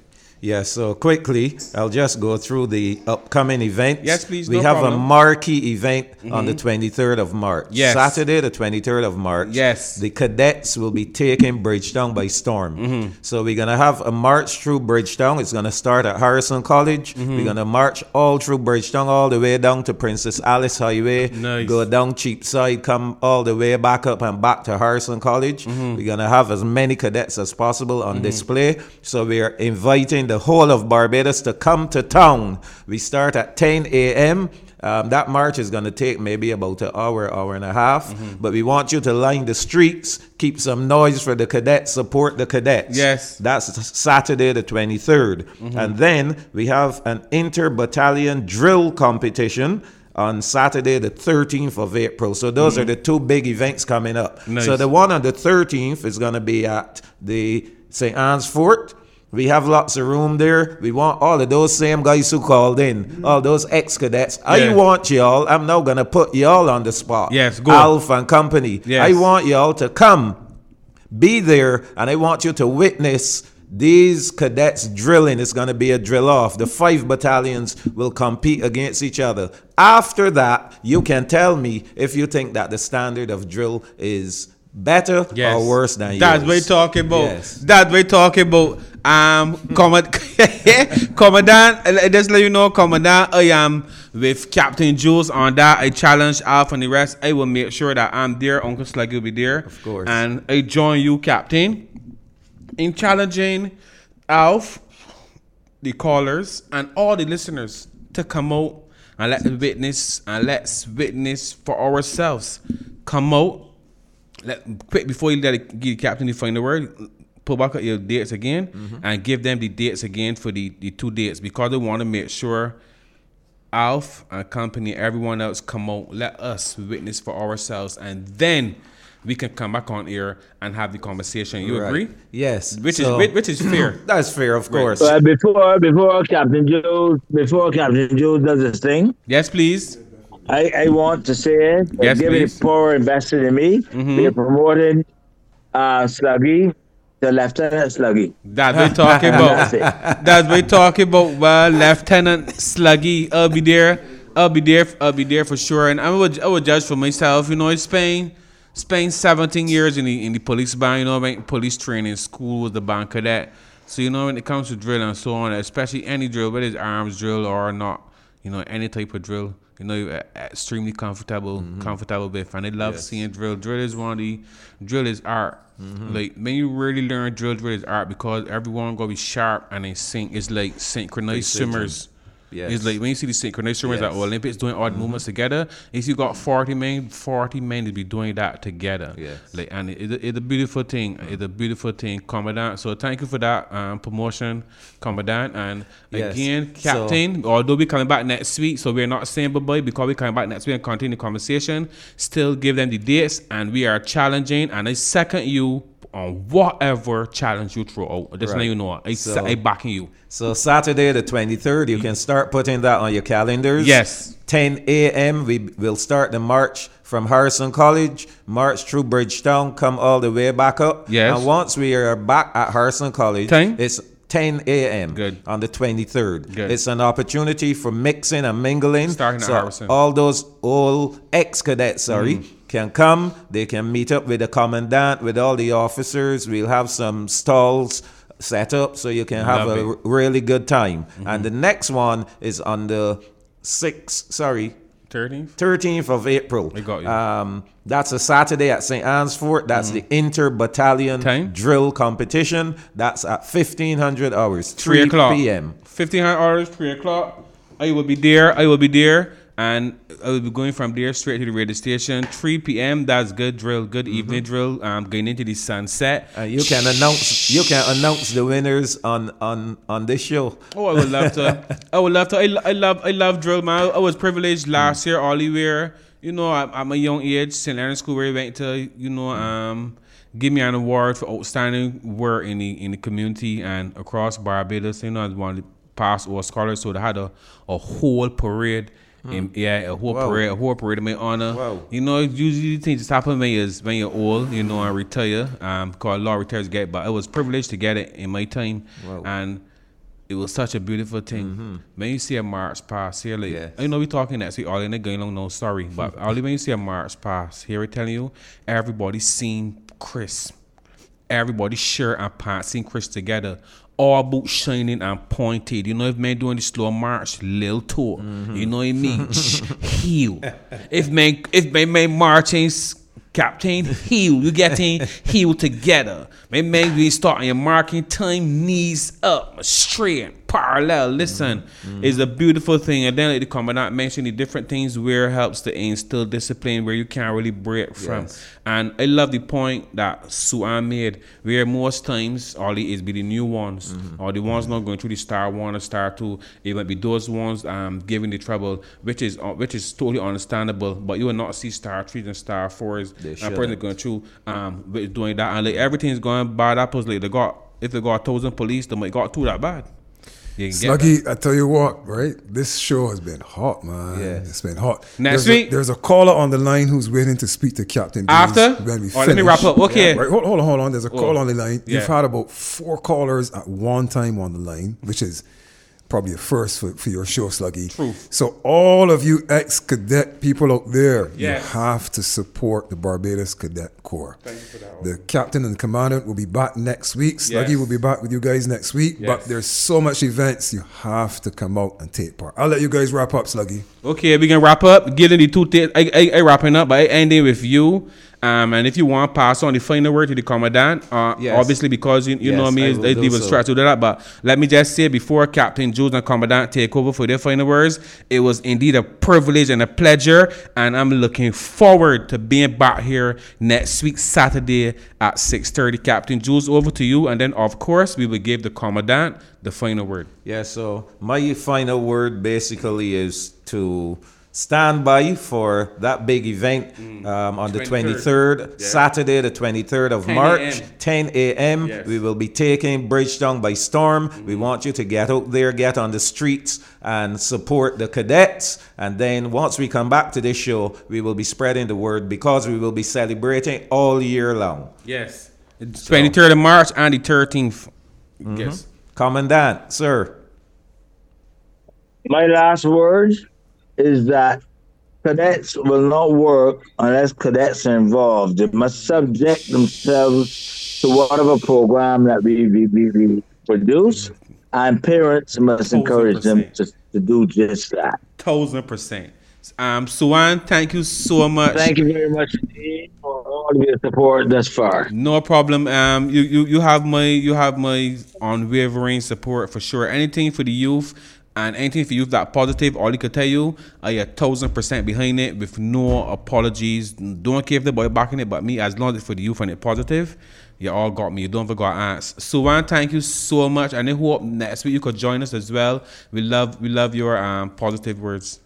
Yeah, so quickly, I'll just go through the upcoming events. Yes, please, We no have problem. a marquee event Mhm. on the twenty-third of March. Yes. Saturday, the twenty-third of March. Yes. The cadets will be taking Bridgetown by storm. Mhm. So we're going to have a march through Bridgetown. It's going to start at Harrison College. Mhm. We're going to march all through Bridgetown, all the way down to Princess Alice Highway. Nice. Go down Cheapside, come all the way back up and back to Harrison College. Mhm. We're going to have as many cadets as possible on Mhm. display. So we are inviting the whole of Barbados to come to town. We start at ten a.m. Um, that march is going to take maybe about an hour, hour and a half. Mhm. But we want you to line the streets, keep some noise for the cadets, support the cadets. Yes. That's Saturday the twenty-third. Mhm. And then we have an inter-battalion drill competition on Saturday the thirteenth of April. So those Mhm. are the two big events coming up. Nice. So the one on the thirteenth is going to be at the Saint Anne's Fort. We have lots of room there. We want all of those same guys who called in, all those ex-cadets. Yeah. I want y'all, I'm now going to put y'all on the spot. Yes, go. Alf and company. Yes. I want y'all to come, be there, and I want you to witness these cadets drilling. It's going to be a drill off. The five battalions will compete against each other. After that, you can tell me if you think that the standard of drill is better Yes. or worse than That's yours. what we're talking about. Yes. That's what we're talking about. Um, Command- Commandant, uh, just let you know, Commandant, I am with Captain Jules on that. I challenge Alf and the rest. I will make sure that I'm there. Uncle Sluggy will be there. Of course. And I join you, Captain, in challenging Alf, the callers, and all the listeners to come out and let the witness and let's witness for ourselves. Come out. Let, quick before you let it, give the captain the final word, pull back up your dates again Mhm. and give them the dates again for the, the two dates because they want to make sure Alf and company, everyone else come out. Let us witness for ourselves, and then we can come back on here and have the conversation. You Right. agree? Yes. Which So- is which is fair. That's fair, of Right. course. But before before Captain Joe before Captain Joe does his thing, Yes, please. I, I want to say that Yes, given please. the power invested in me, Mhm. we are promoting uh, Sluggy to Lieutenant Sluggy. That's what we're talking That's it. about. That's what we're talking about. Well, Lieutenant Sluggy, I'll be there. I'll be there. I'll be there for sure. And I would, I would judge for myself. You know, in Spain, Spain, seventeen years in the in the police band. You know, went police training school with the band cadet. So you know, when it comes to drill and so on, especially any drill, whether it's arms drill or not, you know, any type of drill. You know, you're extremely comfortable, Mhm. comfortable with, and I love Yes. seeing drill. Drill is one of the, drill is art. Mhm. Like when you really learn drill, drill is art because everyone gonna be sharp and they sync. It's like synchronized Precision. swimmers. Yes. It's like when you see the synchronized swimmers Yes. at Olympics doing all the movements together. If you got forty men, forty men to be doing that together. Yes. Like and it, it, it's a beautiful thing. It's a beautiful thing, Commandant. So thank you for that um, promotion, Commandant. And Yes. again, So- Captain. Although we're coming back next week, so we're not saying bye bye because we're coming back next week and continue the conversation. Still give them the dates, and we are challenging. And I second you on whatever challenge you throw out. Just Right. let you know, I, So- I backing you. So Saturday the twenty-third, you can start putting that on your calendars. Yes. ten a.m. we will start the march from Harrison College, march through Bridgetown, come all the way back up. Yes. And once we are back at Harrison College, Time? it's ten a.m. Good. on the twenty-third. Good. It's an opportunity for mixing and mingling. Starting at so Harrison. all those old ex-cadets, sorry, Mhm. can come. They can meet up with the commandant, with all the officers. We'll have some stalls set up so you can have Love a it. r- really good time. Mhm. And the next one is on the sixth, sorry, thirteenth? thirteenth of April. I got you. Um, that's a Saturday at Saint Anne's Fort. That's Mhm. the inter-battalion Time? drill competition. That's at fifteen hundred hours, Three three o'clock p.m. Fifteen hundred hours, three o'clock. I will be there. I will be there, and I will be going from there straight to the radio station. Three p.m. That's good drill, good evening drill. Um, going into the sunset. And you can announce you can announce the winners on on on this show. Oh, I would love to. I would love to. I, I love I love drill, man. I was privileged last year, Oliver. You know, I'm, I'm a young age, Saint Lawrence School, where I went to. You know, um, give me an award for outstanding work in the in the community and across Barbados. You know, I was one of the past or scholars, so they had a, a whole parade. In, yeah, a whole Wow. parade, a whole parade in my honor. Wow. You know, usually things just happen when you're, when you're old, you know, and retire. Um, because a lot of retires get, but I was privileged to get it in my time. Wow. And it was such a beautiful thing. Mm-hmm. When you see a march past here, like, Yes. you know, we talking next week, all in the going along, no, sorry. But only when you see a march past here, I tell you, everybody seen Chris. Everybody shirt and pants seen Chris together. All boots shining and pointed. You know, if man doing the slow march, little tour. Mm-hmm. You know what I mean? Heel. If man, if man, man marching, captain, heel. You getting heel together. Man, man, we start on your marking time, knees up, straight, parallel. Listen, Mm-hmm. it's a beautiful thing. And then like, the commandant mentioned the different things where it helps to instill discipline, where you can't really break from. Yes. And I love the point that Suan made, where most times all it is be the new ones, Mm-hmm. or the ones not going through the star one or star two. It might be those ones um giving the trouble, which is uh, which is totally understandable. But you will not see star threes and star fours They and person shouldn't. going through um with doing that, and like everything's going bad. Apples like they got if they got a thousand police, they might got two that bad. You can get that. Sluggy, I tell you what, right? This show has been hot, man. Yeah. It's been hot. Next there's week? A, there's a caller on the line who's waiting to speak to Captain James After? when we Oh, let me finish. wrap up. Okay. Right, hold, hold on, hold on. There's a Oh. call on the line. Yeah. You've had about four callers at one time on the line, which is probably a first for, for your show, Sluggy. Truth. So all of you ex-cadet people out there, Yes. you have to support the Barbados Cadet Corps. Thank you for that. The captain and commandant will be back next week. Sluggy Yes. will be back with you guys next week. Yes. But there's so much events you have to come out and take part. I'll let you guys wrap up, Sluggy. Okay, we can wrap up. Getting the two things. I, I, I wrapping up, but I ending with you. Um, and if you want, pass on the final word to the commandant. Uh, Yes. Obviously, because you, you Yes, know me, I it's- will they do leave a so. stretch to do that. But let me just say, before Captain Jules and Commandant take over for their final words, it was indeed a privilege and a pleasure, and I'm looking forward to being back here next week, Saturday at six thirty. Captain Jules, over to you, and then of course we will give the Commandant the final word. Yeah, so my final word basically is to stand by for that big event um, on the twenty-third. twenty-third, Yeah. Saturday, the twenty-third of ten a March, m ten a.m. Yes. We will be taking Bridgetown by storm. We want you to get out there, get on the streets, and support the cadets. And then once we come back to this show, we will be spreading the word because we will be celebrating all year long. Yes. It's twenty-third of March and the thirteenth. Yes. Commandant, sir. My last word is that cadets will not work unless cadets are involved. They must subject themselves to whatever program that we, we, we, we produce, and parents must encourage them to, to do just that. Thousand percent. Um, Suan, thank you so much. Thank you very much indeed for all of your support thus far. No problem. Um, you, you, you have my you have my unwavering support for sure. Anything for the youth and anything for youth that positive, all I can tell you, I a thousand percent behind it with no apologies. Don't care if the boy backing it, but me, as long as it's for the youth and it positive, you all got me. You don't forget to ask. Suan, thank you so much. And I hope next week you could join us as well. We love we love your um positive words.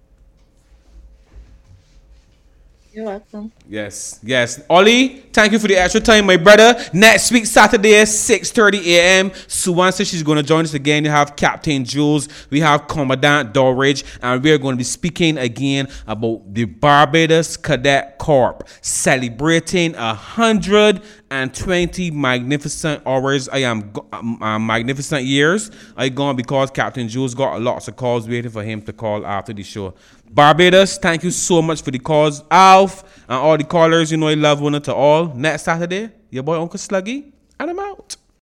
You're welcome. Yes, yes. Ollie, thank you for the extra time, my brother. Next week, Saturday, six thirty a.m. Suwan says she's going to join us again. You have Captain Jules, we have Commandant Dorridge, and we're going to be speaking again about the Barbados Cadet Corps celebrating a hundred and twenty magnificent hours. I am um, uh, magnificent years. I gone because Captain Jules got lots of calls waiting for him to call after the show. Barbados, thank you so much for the calls. Alf and all the callers, you know I love one to all. Next Saturday, your boy Uncle Sluggy, and I'm out.